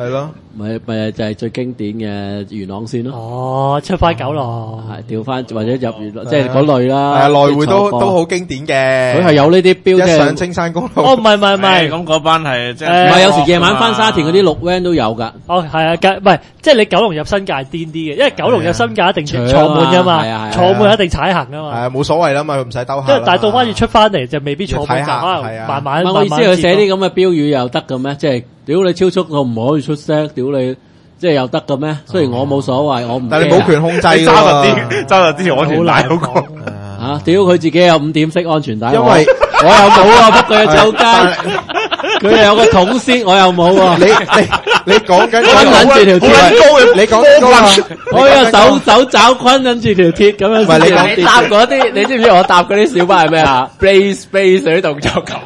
咪咪就係最經典嘅元朗線咯。 哦，出翻九龍， 係調翻或者入元朗，即係嗰類啦。 係啊，來回都都好經典嘅。 佢係有呢啲標嘅。 一上青山公路。 哦，唔係唔係唔係， 咁嗰班係即係唔係有時夜晚翻沙田嗰啲綠 van 都有㗎。 哦，係啊，唔係即係你九龍入新界癲啲嘅，因為九龍入新界一定坐滿㗎嘛，坐滿一定踩行㗎嘛。 係啊，冇所謂啦嘛，佢唔使兜下。 但係到翻要出翻嚟就未必坐滿，可能慢慢。 我意思佢寫啲咁嘅標語又得嘅咩？即係屌你超速我唔可以出聲，屌你即係又得嘅咩？雖然我冇所謂，我唔。 但係你冇權控制㗎。 揸實啲，揸實啲安全帶嗰個。 嚇！屌佢自己有五點式安全帶， 因為我又冇啊，不過佢走街，佢又有個桶先，我又冇啊。 你你你講緊坤撚住條鐵， 你講緊我有手手爪坤撚住條鐵咁樣。 唔係你講你搭嗰啲，你知唔知我搭嗰啲小巴係咩啊？Blaze Blaze 嗰啲動作球。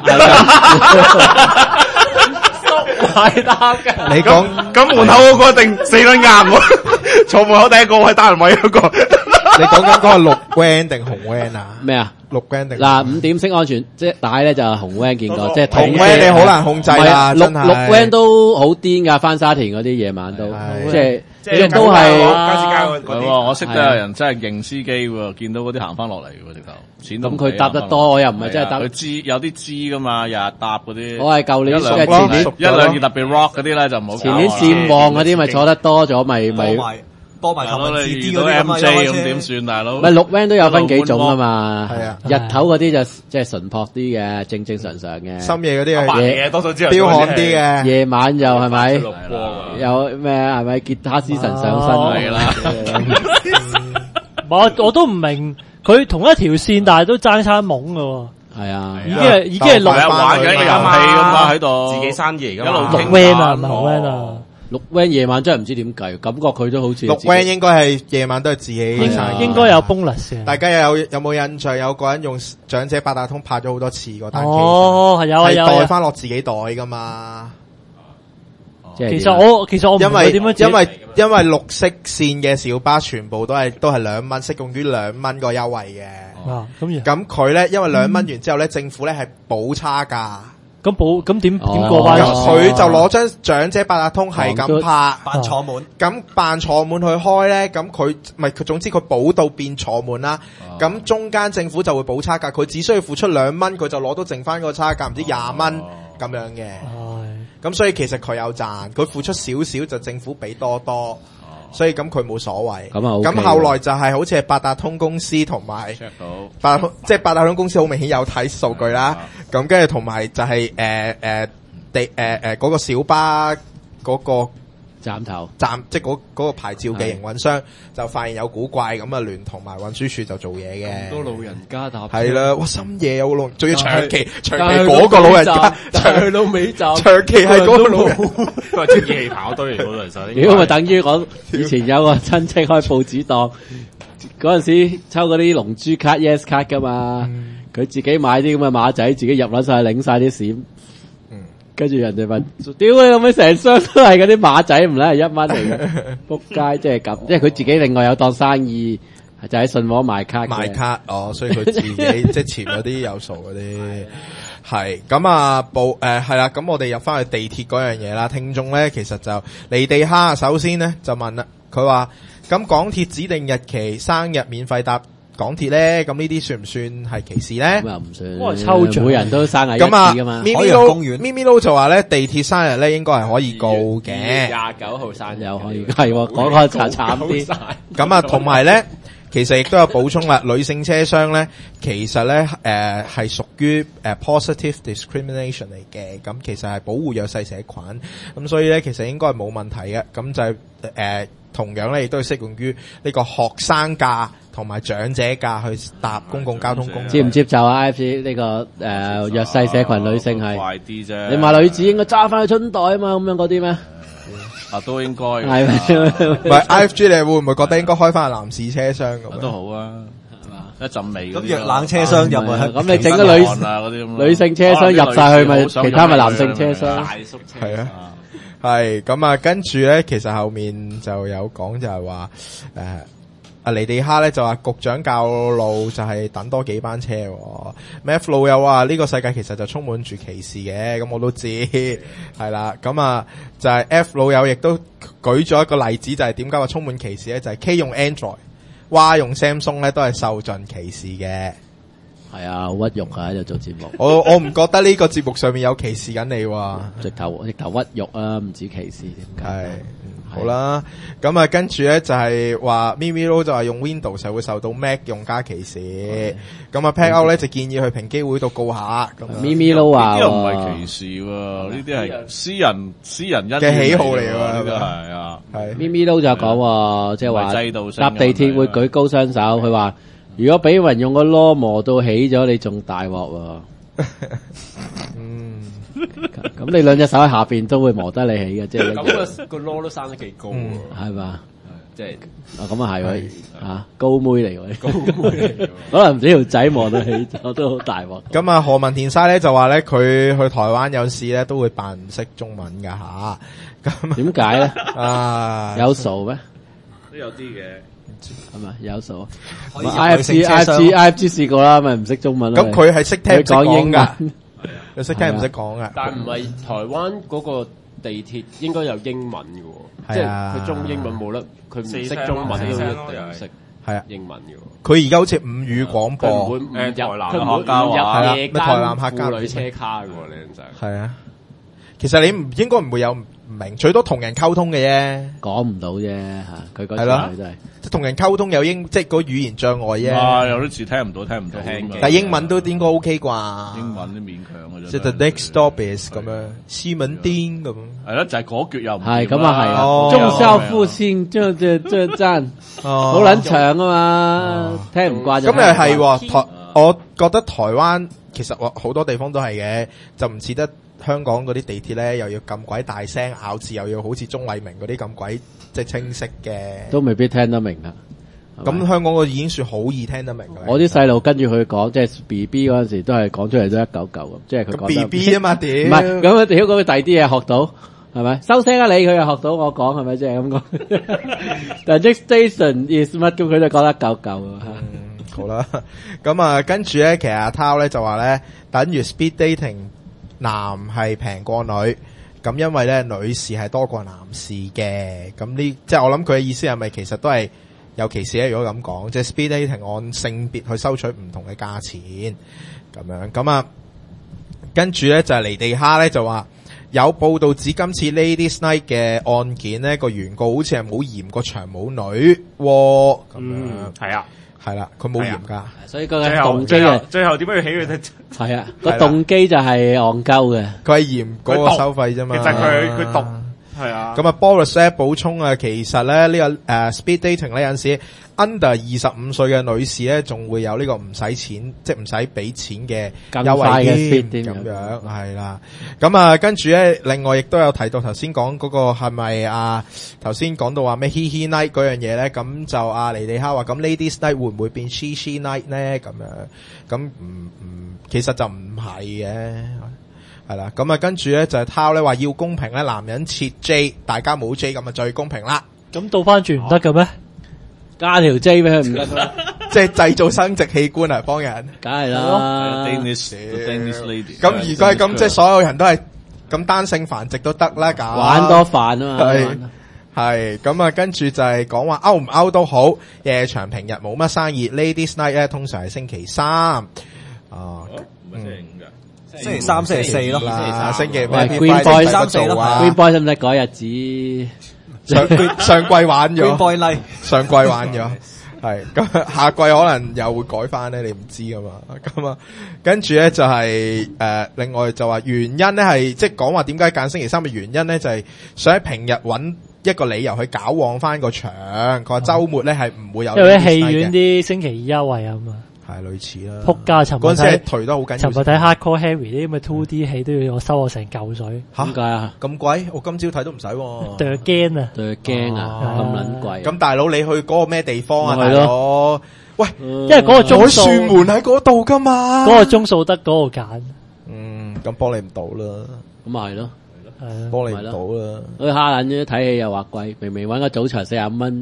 係搭嘅。 你講咁門口嗰個一定死撚硬喎，坐門口第一個位單人位嗰個。 你講緊嗰個綠 van 定紅 van 啊？ 咩啊？ 綠 van 定嗱五點式安全即係帶咧就係紅 van 見過，即係紅 van 你好難控制啦，真係。 綠 van 都好癲㗎，翻沙田嗰啲夜晚都即係。 即係都係， 加士街嗰啲。 我識得有人真係認司機喎，見到嗰啲行翻落嚟喎，直頭。錢都咁佢搭得多，我又唔係真係搭。 佢知有啲知噶嘛，日日搭嗰啲。 我係舊年一兩前年一兩件特別 rock 嗰啲咧就唔好。 前年善旺嗰啲咪坐得多咗，咪咪多埋頭文字 D 嗰啲 M J 咁點算，大佬？ 咪綠 van 都有分幾種啊嘛。 係啊， 日頭嗰啲就即係純樸啲嘅，正正常常嘅。 深夜嗰啲係嘢多數之後彪悍啲嘅。 夜晚又係咪？有咩係咪吉他之神上身嚟啦？ 我我都唔明，佢同一條線，但係都爭餐懵㗎喎。 係啊， 已經係已經係綠玩緊個遊戲咁嘛喺度， 自己生意嚟㗎一路嘛。 綠 van 啊，唔係紅 van 啊。 綠 van 夜晚真係唔知點計，感覺佢都好似綠 van 應該係夜晚都係自己應應該有 bonus 嘅。 大家有有冇印象？有個人用長者八達通拍咗好多次嗰單 case， 哦，係有啊有啊， 係袋翻落自己袋噶嘛。 其實我其實我唔因為點樣因為因為綠色線嘅小巴全部都係都係兩蚊，適用於兩蚊個優惠嘅。 啊，咁咁佢咧因為兩蚊完之後咧，政府咧係補差價。 咁補咁點點過關？ 咁佢就攞張長者八達通係咁拍， 扮坐滿。 咁扮坐滿去開咧，咁佢唔係佢總之佢補到變坐滿啦。咁中間政府就會補差價，佢只需要付出兩蚊，佢就攞到剩翻個差價，唔知廿蚊咁樣嘅。咁所以其實佢有賺，佢付出少少就政府俾多多。所以咁佢冇所謂。 咁啊， 咁後來就係好似係八達通公司同埋八即係八達通公司好明顯有睇數據啦。咁跟住同埋就係誒誒地誒誒嗰個小巴嗰個站頭站，即係嗰嗰個牌照嘅營運商就發現有古怪，咁啊聯同埋運輸署就做嘢嘅。 好多老人家搭係啦，哇深夜有老，仲要長期長期嗰個老人家， 長到尾站， 長期係嗰個老人。 都係中意氣跑堆嚟嗰陣時。 如果咪等於我以前有個親戚開報紙檔，嗰陣時抽嗰啲龍珠卡 Yes 卡噶嘛，佢自己買啲咁嘅馬仔，自己入撚晒，領晒啲閃。跟住人哋問：屌你咁樣成箱都係嗰啲馬仔，唔係一蚊嚟嘅，仆街即係咁。因為佢自己另外有當生意，就喺信和賣卡。 賣卡哦，所以佢自己即係前嗰啲有數嗰啲係咁啊。報誒係啦，咁我哋入翻去地鐵嗰樣嘢啦。聽眾咧其實就離地蝦，首先咧就問啦，佢話咁港鐵指定日期生日免費搭港鐵咧，咁呢啲算唔算係歧視咧？ 咁又唔算， 我係抽獎， 每人都生日一次噶嘛。 咪咪撈咪咪撈就話咧，地鐵生日咧應該係可以告嘅。 廿九號生日又可以，係喎，講個慘慘啲。 咁啊，同埋咧，其實亦都有補充啦，女性車廂咧，其實咧誒係屬於誒 positive discrimination 嚟嘅，咁其實係保護弱勢社群，咁所以咧其實應該係冇問題嘅，咁就係誒同樣咧亦都係適用於呢個學生價同埋長者價去搭公共交通工具。 接唔接受啊 ？I F C 呢個誒弱勢社群女性係快啲啫。 你話女子應該揸翻去春袋啊嘛，咁樣嗰啲咩？ 啊，都應該係咪？ 唔係 I F G，你會唔會覺得應該開翻男士車廂咁？ 都好啊，係嘛？一陣味咁若冷車廂入去， 咁你整個女女性車廂入晒去，咪其他咪男性車廂？ 大叔車係啊。係咁啊，跟住咧，其實後面就有講就係話誒阿尼地哈咧就話局長教路就係等多幾班車喎。Math 老友話呢個世界其實就充滿住歧視嘅，咁我都知係啦。咁啊就係 F 老友亦都舉咗一個例子，就係點解話充滿歧視咧？就係 K 用 Android，Y 用 Samsung 咧都係受盡歧視嘅。 係啊，好屈辱啊！喺度做節目， 我我唔覺得呢個節目上面有歧視緊你喎， 直頭直頭屈辱啊，唔止歧視點解？ 係。好啦，咁啊，跟住咧就係話 Mimi Lo 就話用 Windows 就會受到 Mac 用家歧視，咁啊 Pat Out 咧就建議去平機會度告下。咁 Mimi Lo 話呢啲又唔係歧視喎，呢啲係私人私人嘅喜好嚟喎， 呢個係啊。 係 Mimi Lo 就講，即係話制度搭地鐵會舉高雙手，佢話如果俾人用個螺磨到起咗，你仲大鑊喎。 嗯。 咁你兩隻手喺下邊都會磨得你起嘅，即係咁個個攞都生得幾高喎， 係嘛？ 即係啊咁啊係喎，吓高妹嚟喎，高妹可能唔知條仔磨得起咗都好大鑊。 咁啊何文田沙咧就話咧佢去台灣有時咧都會扮唔識中文噶吓，咁點解咧？ 啊有數咩？ 都有啲嘅。 係咪有數 ？I F G I F G I F G 試過啦，咪唔識中文咯。 咁佢係識聽唔識講英噶？ 文。 你識聽唔識講噶？ 但唔係台灣嗰個地鐵應該有英文嘅喎，即係佢中英文冇得，佢唔識中文都一定識係啊英文嘅喎。 佢而家好似五語廣播， 佢唔會唔入，佢唔會入夜間婦女車卡嘅喎，你真係。 係啊，其實你唔應該唔會有唔明，最多同人溝通嘅啫， 講唔到啫嚇。佢嗰次真係即係同人溝通有英，即係個語言障礙啫。 啊，有啲字聽唔到，聽唔到。 但係英文都應該 OK 啩？ 英文都勉強嘅啫。 即係 the next stop is 咁樣，西門町咁。 係咯，就係嗰橛又唔係咁啊，係啊。中校復先，即係即係即係爭，好撚長啊嘛，聽唔慣就。 咁又係喎，台，我覺得台灣其實我好多地方都係嘅，就唔似得香港嗰啲地鐵咧，又要咁鬼大聲咬字，又要好似鍾麗明嗰啲咁鬼即係清晰嘅， 都未必聽得明啊。 咁香港個已經算好易聽得明嘅。 我啲細路跟住佢講，即係 B B 嗰陣時都係講出嚟都一嚿嚿咁，即係佢講 B B 啊嘛，屌， 唔係咁啊屌，咁佢第二啲嘢學到係咪？收聲啊你，佢又學到我講係咪即係咁講？但係 next station is 乜咁，佢都講得一嚿嚿啊。 好啦，咁啊跟住咧，其實阿濤咧就話咧，等於 speed dating 男係平過女。咁因為咧女士係多過男士嘅，咁呢即係我諗佢嘅意思係咪其實都係有歧視咧？如果咁講，即係 speed dating 按性別去收取唔同嘅價錢咁樣，咁啊跟住咧就係離地蝦咧就話有報道指今次 Ladies Night 嘅案件咧個原告好似係冇嫌過長母女喎，咁樣係啊。 係啦，佢冇嚴噶， 所以個動機啊， 最後點解要起佢咧？ 係啊，個動機就係戇鳩嘅， 佢係嚴嗰個收費啫嘛。 其實佢佢讀係啊。咁啊 ，Boris 咧補充啊，其實咧呢、這個誒、uh, speed dating 呢，有陣時 under 二十五歲嘅女士咧，仲會有呢個唔使錢，即係唔使俾錢嘅優惠添，咁樣係啦。咁啊，跟住咧，另外亦都有提到頭先講嗰個係咪啊？頭先講到話咩 he he night 嗰樣嘢咧，咁就啊尼地哈話咁 ladies night 會唔會變 she she night 咧？咁樣咁唔唔，其實就唔係嘅，係啦。咁啊，跟住咧就係濤咧話要公平咧，男人設 J， 大家冇 J 咁啊最公平啦。 咁倒翻轉唔得嘅咩？ 加條 J 俾佢唔得， 即係製造生殖器官啊！幫人， 梗係啦。 Danish lady。 咁如果係咁，即係所有人都係咁單性繁殖都得啦，咁玩多飯啊嘛。 係係咁啊，跟住就係講話 out 唔 out 都好，夜場平日冇乜生意 ，Ladies Night 咧通常係星期三啊， 唔係星期五㗎， 星期三、星期四咯， 星期咩 Green Boy 三四咯 ，Green Boy 使唔使改日子？ 上上季玩咗 Green Boy Night 上季玩咗，係咁下季可能又會改翻咧，你唔知噶嘛。咁啊，跟住咧就係、是、誒、呃，另外就話原因咧係即係講話點解揀星期三嘅原因咧，就係、是、想喺平日揾一個理由去搞旺翻個場。佢話週末咧係唔會有， 因為戲院啲星期二優惠啊嘛。 係類似啦， 仆街！尋日嗰陣時係頹得好緊要。 尋日睇 Hardcore Harry 啲咁嘅 two D 戲都要我收我成嚿水。 點解啊？咁貴？我今朝睇都唔使喎。 對驚啊！ 對驚啊！咁撚貴。 咁大佬你去嗰個咩地方啊？大佬，喂， 因為嗰個鐘數， 海旋門喺嗰度噶嘛。 嗰個鐘數得嗰個揀。 嗯，咁幫你唔到啦。 咁咪係咯， 係啊， 幫你唔到啦。 佢蝦撚啫，睇戲又話貴，明明揾個早場四十五蚊。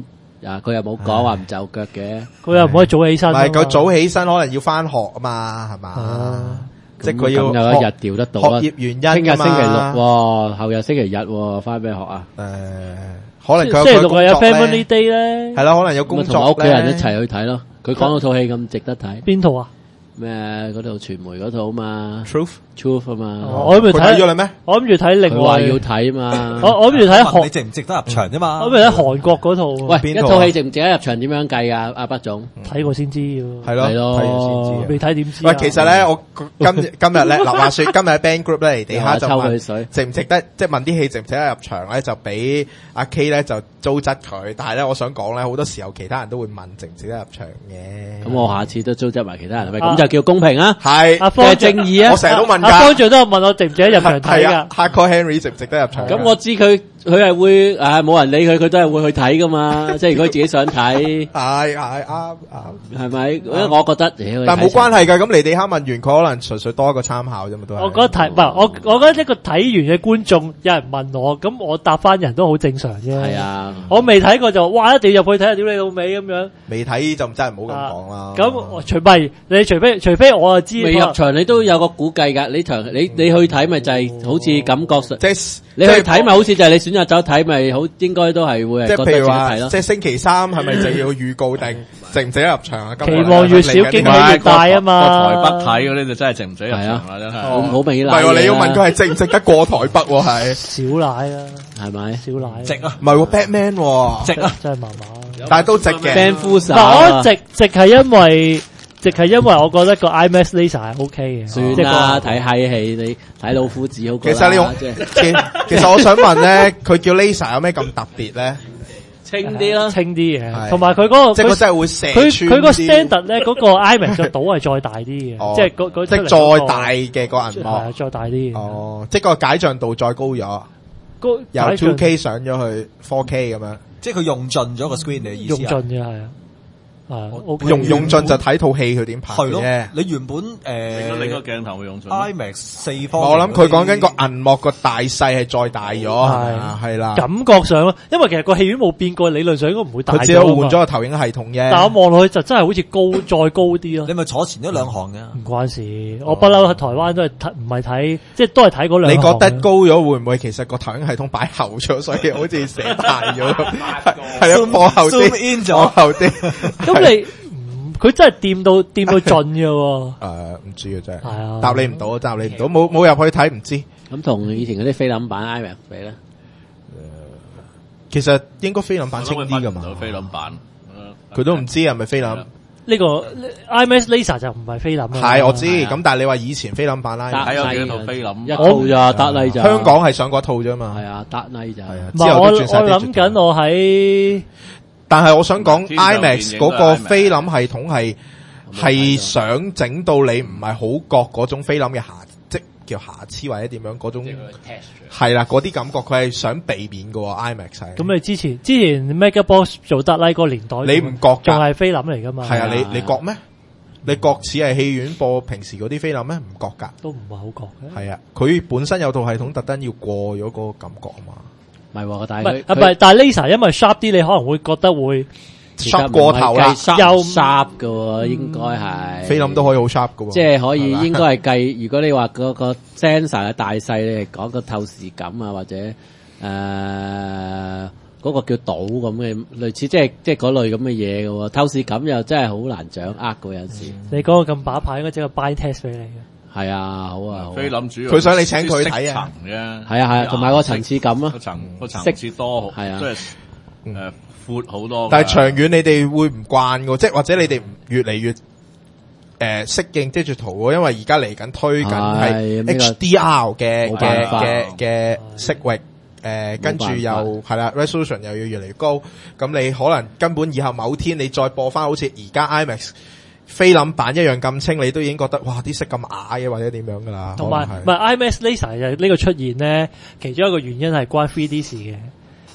啊，佢又冇講話唔就腳嘅， 佢又唔可以早起身。 唔係佢早起身，可能要翻學啊嘛，係嘛？即係佢要有一日調得到啊。 學業原因聽日星期六，後日星期日，翻咩學啊？ 誒，可能佢星期六有 family day 咧， 係咯，可能有工作同屋企人一齊去睇咯。佢講到套戲咁值得睇， 邊套啊？ 咩嗰套傳媒嗰套嘛 ？Truth Truth 啊嘛， 我諗住睇咗你咩？ 我諗住睇另外要睇嘛。 我我諗住睇韓， 你值唔值得入場啫嘛？ 我諗住睇韓國嗰套。 喂，一套戲值唔值得入場？點樣計啊？阿北總睇過先知喎。 係咯，睇完先知。 未睇點知？ 喂，其實咧，我今今日咧，嗱話說今日喺 Band Group 咧嚟地下就問值唔值得，即係問啲戲值唔值得入場咧，就俾阿 K 咧就糟質佢。但係咧，我想講咧，好多時候其他人都會問值唔值得入場嘅。 咁我下次都糟質埋其他人，係咪咁就叫公平啊？ 係阿方正義啊！ 我成日都問㗎。 阿方丈都有問我值唔值得入場睇㗎。 Hardcore Henry 值唔值得入場？ 咁我知佢佢係會誒冇人理佢，佢都係會去睇㗎嘛。即係如果自己想睇， 係係啱啱， 係咪？因為我覺得， 但冇關係㗎。咁離地哈問完，佢可能純粹多一個參考啫嘛，都係。 我覺得睇唔係我，我覺得一個睇完嘅觀眾有人問我，咁我答翻人都好正常啫。 係啊， 我未睇過就哇一定要入去睇下，屌你老味咁樣。 未睇就真係唔好咁講啦。 咁除非你除非除非我就知未入場，你都有個估計㗎。你場你你去睇咪就係好似感覺上， 即係你去睇咪好似就係你選擇走睇咪好，應該都係會係覺得值得睇咯。 即係星期三係咪就要預告定值唔值得入場啊？ 期望越少，驚喜越大啊嘛！ 台北睇嗰啲就真係值唔值得入場啦，真係好好明顯。 唔係喎，你要問佢係值唔值得過台北喎？係少奶啊， 係咪？ 少奶值啊！ 唔係喎 Batman 喎， 值啊！ 真係麻麻， 但係都值嘅。 Fan Fuser， 嗱我值值係因為。直係因為我覺得個 IMAX Laser 係 OK 嘅， 算啦，睇閪戲你睇老夫子好過啦。 其實你用，其實我想問咧，佢叫 Laser 有咩咁特別咧？ 清啲咯， 清啲嘅，同埋佢嗰個即係佢真係會射穿啲。 佢佢個 standard 咧，嗰個 IMAX 嘅島係再大啲嘅，即係嗰嗰即係再大嘅個銀幕， 係再大啲。 哦，即係個解像度再高咗，由 two K 上咗去 four K 咁樣， 即係佢用盡咗個 screen 嘅意思。 用盡嘅係啊。啊， 用用盡就睇套戲佢點拍啫。 你原本誒， 你個鏡頭會用盡 IMAX 四方。 我諗佢講緊個銀幕個大細係再大咗，係係啦。 感覺上咯，因為其實個戲院冇變過，理論上應該唔會大。 佢只係換咗個投影系統啫。 但我望落去就真係好似高再高啲咯。 你咪坐前一兩行嘅， 唔關事。我不嬲喺台灣都係睇，唔係睇，即係都係睇嗰兩行。 你覺得高咗會唔會其實個投影系統擺後咗，所以好似寫大咗？係啊，放後啲，in 咗後啲。 咁你？佢真係掂到掂到盡嘅喎，誒唔知嘅真係， 係啊， 答你唔到，答你唔到，冇冇入去睇唔知。 咁同以前嗰啲菲林版 IMAX 比咧， 其實應該菲林版清啲噶嘛， 菲林版， 佢都唔知係咪菲林。 呢個 IMAX Laser 就唔係菲林啊。 係我知，咁但係你話以前菲林版啦， 睇有幾套菲林， 一套咋得嚟咋？ 香港係上過一套啫嘛。 係啊，得嚟咋。係啊， 之後都轉晒。我我諗緊我喺。 但係我想講 IMAX 嗰個菲林系統係係想整到你唔係好覺嗰種菲林嘅瑕，即叫瑕疵或者點樣嗰種，係啦嗰啲感覺，佢係想避免嘅 IMAX 係。咁你之前之前 Megabox 做得拉嗰個年代， 你唔覺仲係菲林嚟噶嘛？ 係啊，你你覺咩？你覺似係戲院播平時嗰啲菲林咩？唔覺噶， 都唔係好覺嘅。 係啊，佢本身有套系統特登要過咗嗰個感覺啊嘛。 唔係，但係唔係，但係 Laser 因為 sharp 啲，你可能會覺得會 sharp 過頭啦， 又 sharp 嘅喎，應該係菲林都可以好 sharp 嘅喎， 即係可以應該係計。如果你話嗰個 sensor 嘅大細，你係講個透視感啊，或者誒嗰個叫島咁嘅類似，即係即係嗰類咁嘅嘢嘅喎。透視感又真係好難掌握嘅有陣時。 你講個咁把牌，應該整個 blind test 俾你嘅。 係啊，好啊， 菲林主要佢想你請佢睇啊， 層啫， 係啊係啊，同埋個層次感啊， 個層個層次多， 係啊， 即係誒闊好多。 但係長遠你哋會唔慣嘅，即係或者你哋越嚟越誒適應 digital 喎，因為而家嚟緊推緊係 H D R 嘅嘅嘅嘅色域，誒跟住又係啦 resolution 又要越嚟越高，咁你可能根本以後某天你再播翻好似而家 IMAX。菲林版一樣咁清，你都已經覺得哇啲色咁啞嘅或者點樣噶啦。同埋唔係 IMAX Laser 嘅呢個出現咧，其中一個原因係關 three D 事嘅。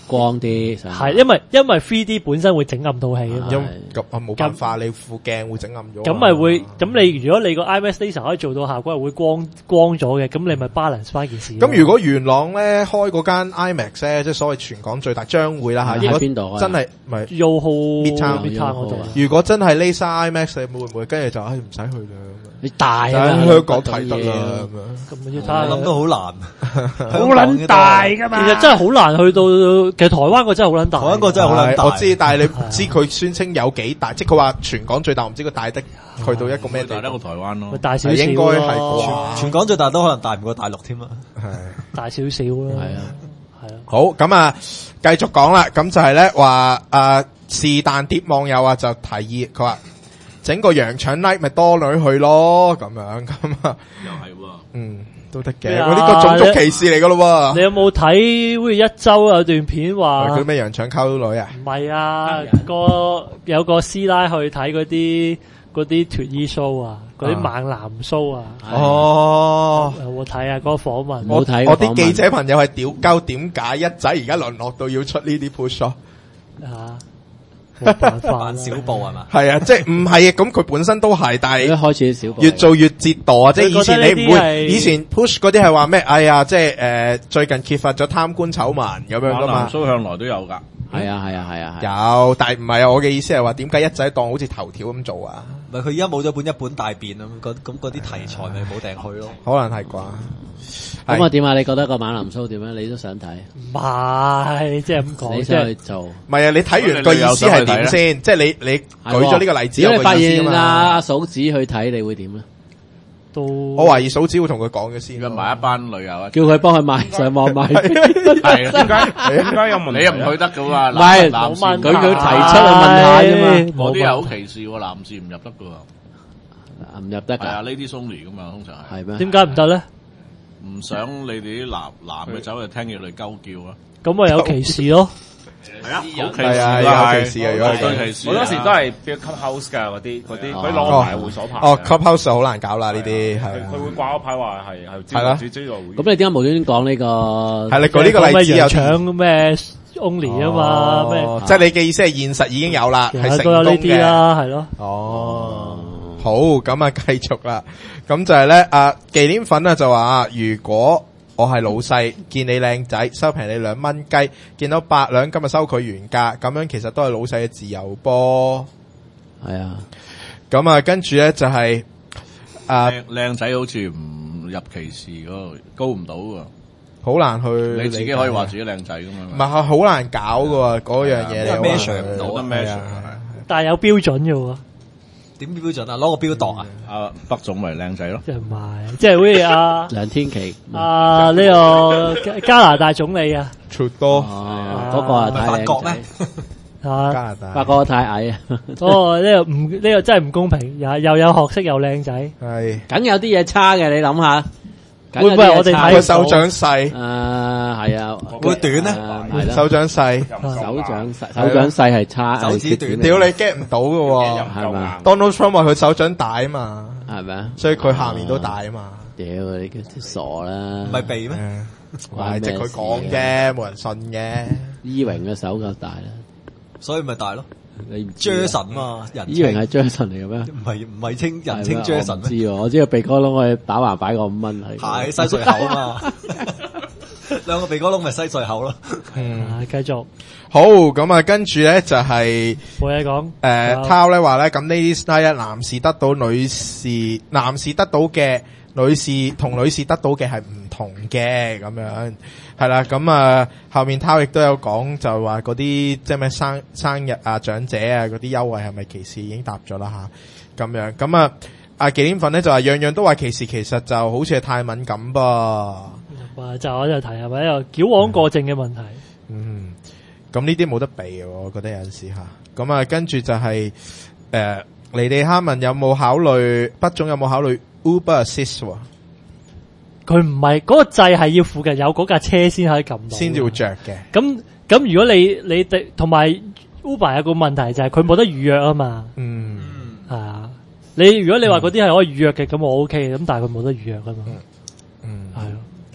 光啲， 係因為因為 three D 本身會整暗套戲啊嘛， 咁咁啊冇辦法，你副鏡會整暗咗。 咁咪會咁你如果你個 IMAX laser 可以做到效果係會光光咗嘅，咁你咪 balance 翻件事。 咁如果元朗咧開嗰間 IMAX 咧，即係所謂全港最大將會啦嚇，如果邊度真係唔係 Yoho Midtown Midtown 嗰度， 如果真係 laser IMAX，你會唔會跟住就唉唔使去啦？ 你大啊， 喺香港睇得啦咁樣。 咁要睇下諗到好難， 好撚大噶嘛。其實真係好難去到，其實台灣個真係好撚大。 台灣個真係好撚大。 我知，但係你唔知佢宣稱有幾大，即係佢話全港最大，唔知佢大得去到一個咩地？ 大得過台灣咯， 大少少應該係啩。 全港最大都可能大唔過大陸添啊。 係大少少咯。 係啊， 係啊。 好，咁啊，繼續講啦。咁就係咧話誒，是但啲網友啊就提議，佢話。整個羊腸 night 咪多女去咯，咁樣咁啊， 又係喎， 嗯，都得嘅。我呢個種族歧視嚟噶咯。 你有冇睇好似一周有段片話嗰啲咩羊腸溝女啊？ 唔係啊，個有個師奶去睇嗰啲嗰啲脫衣 show 啊，嗰啲猛男 show 啊。 哦， 有冇睇啊？嗰個訪問冇睇。我啲記者朋友係屌鳩，點解一仔而家淪落到要出呢啲 push 啊？ 冇辦法， 扮小布係嘛？ 係啊，即係唔係啊？咁佢本身都係，但係一開始小布越做越折墮啊！即係以前你唔會，以前 push 嗰啲係話咩？哎呀，即係誒，最近揭發咗貪官醜聞咁樣噶嘛。 蘇向來都有噶， 係啊係啊係啊， 有，但係唔係啊！我嘅意思係話，點解一仔當好似頭條咁做啊？ 唔係佢而家冇咗本一本大變啊！咁咁嗰啲題材咪冇掟去咯。 可能係啩？ 咁啊點啊？你覺得個猛男 show 點樣？你都想睇？ 唔係，即係咁講， 你想去做？ 唔係啊！你睇完個意思係點先？即係你你舉咗呢個例子， 如果你發現阿嫂子去睇，你會點咧？ 都我懷疑嫂子會同佢講嘅先， 約埋一班女友啊， 叫佢幫佢買上網買。 係啊，點解點解有問題？你又唔去得噶嘛？ 唔係， 男士佢佢提出嚟問下啫嘛。 嗰啲又好歧視喎，男士唔入得噶喎， 唔入得㗎。 係啊，呢啲 Sony 噶嘛，通常係。 係咩？ 點解唔得咧？ 唔想你哋啲男男嘅走嚟聽嘢嚟鳩叫啊！ 咁咪有歧視咯。 係啊，好歧視啊，有歧視啊，如果係歧視。好多時都係 build clubhouse 噶嗰啲嗰啲，佢攞埋會所牌。 哦 clubhouse 好難搞啦，呢啲係。 佢會掛個牌話係係係啦， 咁你點解無端端講呢個？ 係你舉呢個例子有搶咩 only 啊嘛？咩？ 即係你嘅意思係現實已經有啦，係成功都有呢啲啦，係咯。 哦。好，咁啊，繼續啦。咁就係咧，啊忌廉粉啊就話，如果我係老細，見你靚仔，收平你兩蚊雞，見到八兩今日收佢原價，咁樣其實都係老細嘅自由波。 係啊， 咁啊，跟住咧就係、是、啊靚仔好似唔入歧視嗰度，高唔到㗎。 好難去， 你自己可以話自己靚仔㗎嘛？ 唔係，好難搞㗎嗰樣嘢，你 measure 唔到得 measure， 但係有標準嘅喎。 點標準啊？攞個標度啊？ 阿北總咪靚仔咯， 即係唔係，即係好似阿梁天琦啊呢個加拿大總理啊 ，Trudeau， 嗰個啊法國咩？ 啊加拿大， 法國太矮啊！ 哦，呢個唔呢個真係唔公平，又又有學識又靚仔， 係， 梗有啲嘢差嘅，你諗下。 會唔會我哋睇手掌細？ 誒係啊， 會短咧？ 係啦， 手掌細， 手掌細，手掌細係差， 手指短。 屌你 get 唔到㗎喎， 係嘛 ？Donald Trump 話佢手掌大啊嘛， 係咪啊？ 所以佢下面都大啊嘛。 屌你嘅傻啦！ 唔係鼻咩？ 係即係佢講啫，冇人信嘅。 伊榮嘅手夠大啦， 所以咪大咯。 你唔 Jason 嘛，人伊榮係 Jason 嚟嘅咩？ 唔係唔係稱人稱 Jason 咩？ 知喎，我知個鼻哥窿我打橫擺個五蚊係。 係西隧口啊嘛，兩個鼻哥窿咪西隧口咯。 嗯，繼續好咁啊，跟住咧就係冇嘢講。 誒，Tao 咧話咧，咁呢啲 style 男士得到女士，男士得到嘅女士同女士得到嘅係唔同嘅咁樣。係啦，咁啊，後面濤亦都有講，就話嗰啲即係咩生生日啊、長者啊嗰啲優惠係咪歧視，已經答咗啦吓，咁樣咁啊，阿忌廉粉咧就話樣樣都話歧視，其實就好似係太敏感噃。 話就我就提係咪一個矯枉過正嘅問題？ 嗯，咁呢啲冇得避嘅，我覺得有陣時吓。咁啊，跟住就係誒，尼地哈問有冇考慮，北總有冇考慮 Uber Assist？ 佢唔係嗰個掣係要附近有嗰架車先可以撳到， 先至會着嘅。 咁咁如果你你哋同埋 Uber 有個問題就係佢冇得預約啊嘛。 嗯， 係啊。你如果你話嗰啲係可以預約嘅，咁我 OK 嘅。咁但係佢冇得預約啊嘛。 嗯， 係咯。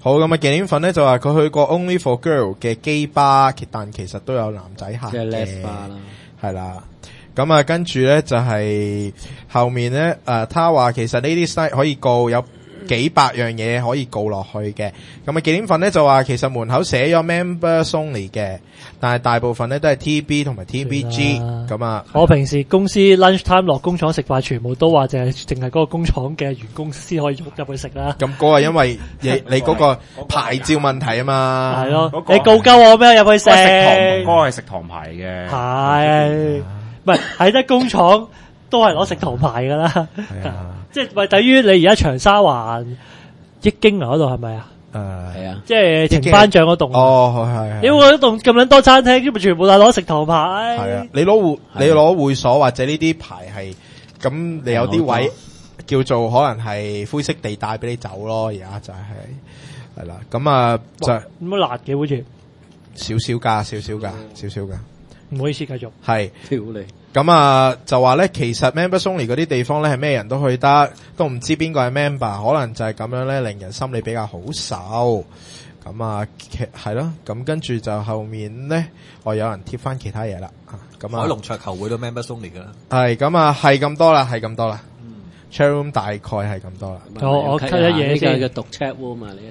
好咁啊！紀念粉咧就話佢去過 Only for Girl 嘅基吧，但其實都有男仔客即係 Les 嘅， 巴啦， 係啦。咁啊，跟住咧就係、是、後面咧，誒、呃，他話其實呢啲 site 可以告有幾百樣嘢可以告落去嘅。咁啊，紀念粉咧就話其實門口寫咗 Members Only 嘅，但係大部分咧都係 T B 同埋 T B G 咁啊。 我平時公司 lunch time 落工廠食飯，全部都話淨係淨係嗰個工廠嘅員工先可以入去食啦。 咁嗰個因為你你嗰個牌照問題啊嘛， 係咯， 嗰個你告鳩我咩入去食？ 食堂嗰個係食堂牌嘅， 係唔係喺得工廠都係攞食堂牌噶啦？即係咪等於你而家長沙灣益京啊嗰度係咪啊？ 誒係啊， 即係程班長嗰棟。 哦，係係。 因為嗰棟咁撚多餐廳，咁咪全部都係攞食堂牌。 係啊，你攞會你攞會所或者呢啲牌係，咁你有啲位叫做可能係灰色地帶俾你走咯。而家就係係啦，咁啊就咁乜辣嘅好似少少㗎，少少㗎，少少㗎。 唔好意思，繼續。 係跳你。 咁啊，就話咧，其實 Members Only 嗰啲地方咧係咩人都去得，都唔知邊個係 member，可能就係咁樣咧，令人心理比較好受。咁啊，係咯，咁跟住就後面咧，我有人貼翻其他嘢啦。咁啊， 海龍桌球會都 Members Only 噶啦。 係咁啊，係咁多啦，係咁多啦。Chat room 大概係咁多啦。 我我 cut 一嘢先。 呢個叫讀 chat room 啊，你一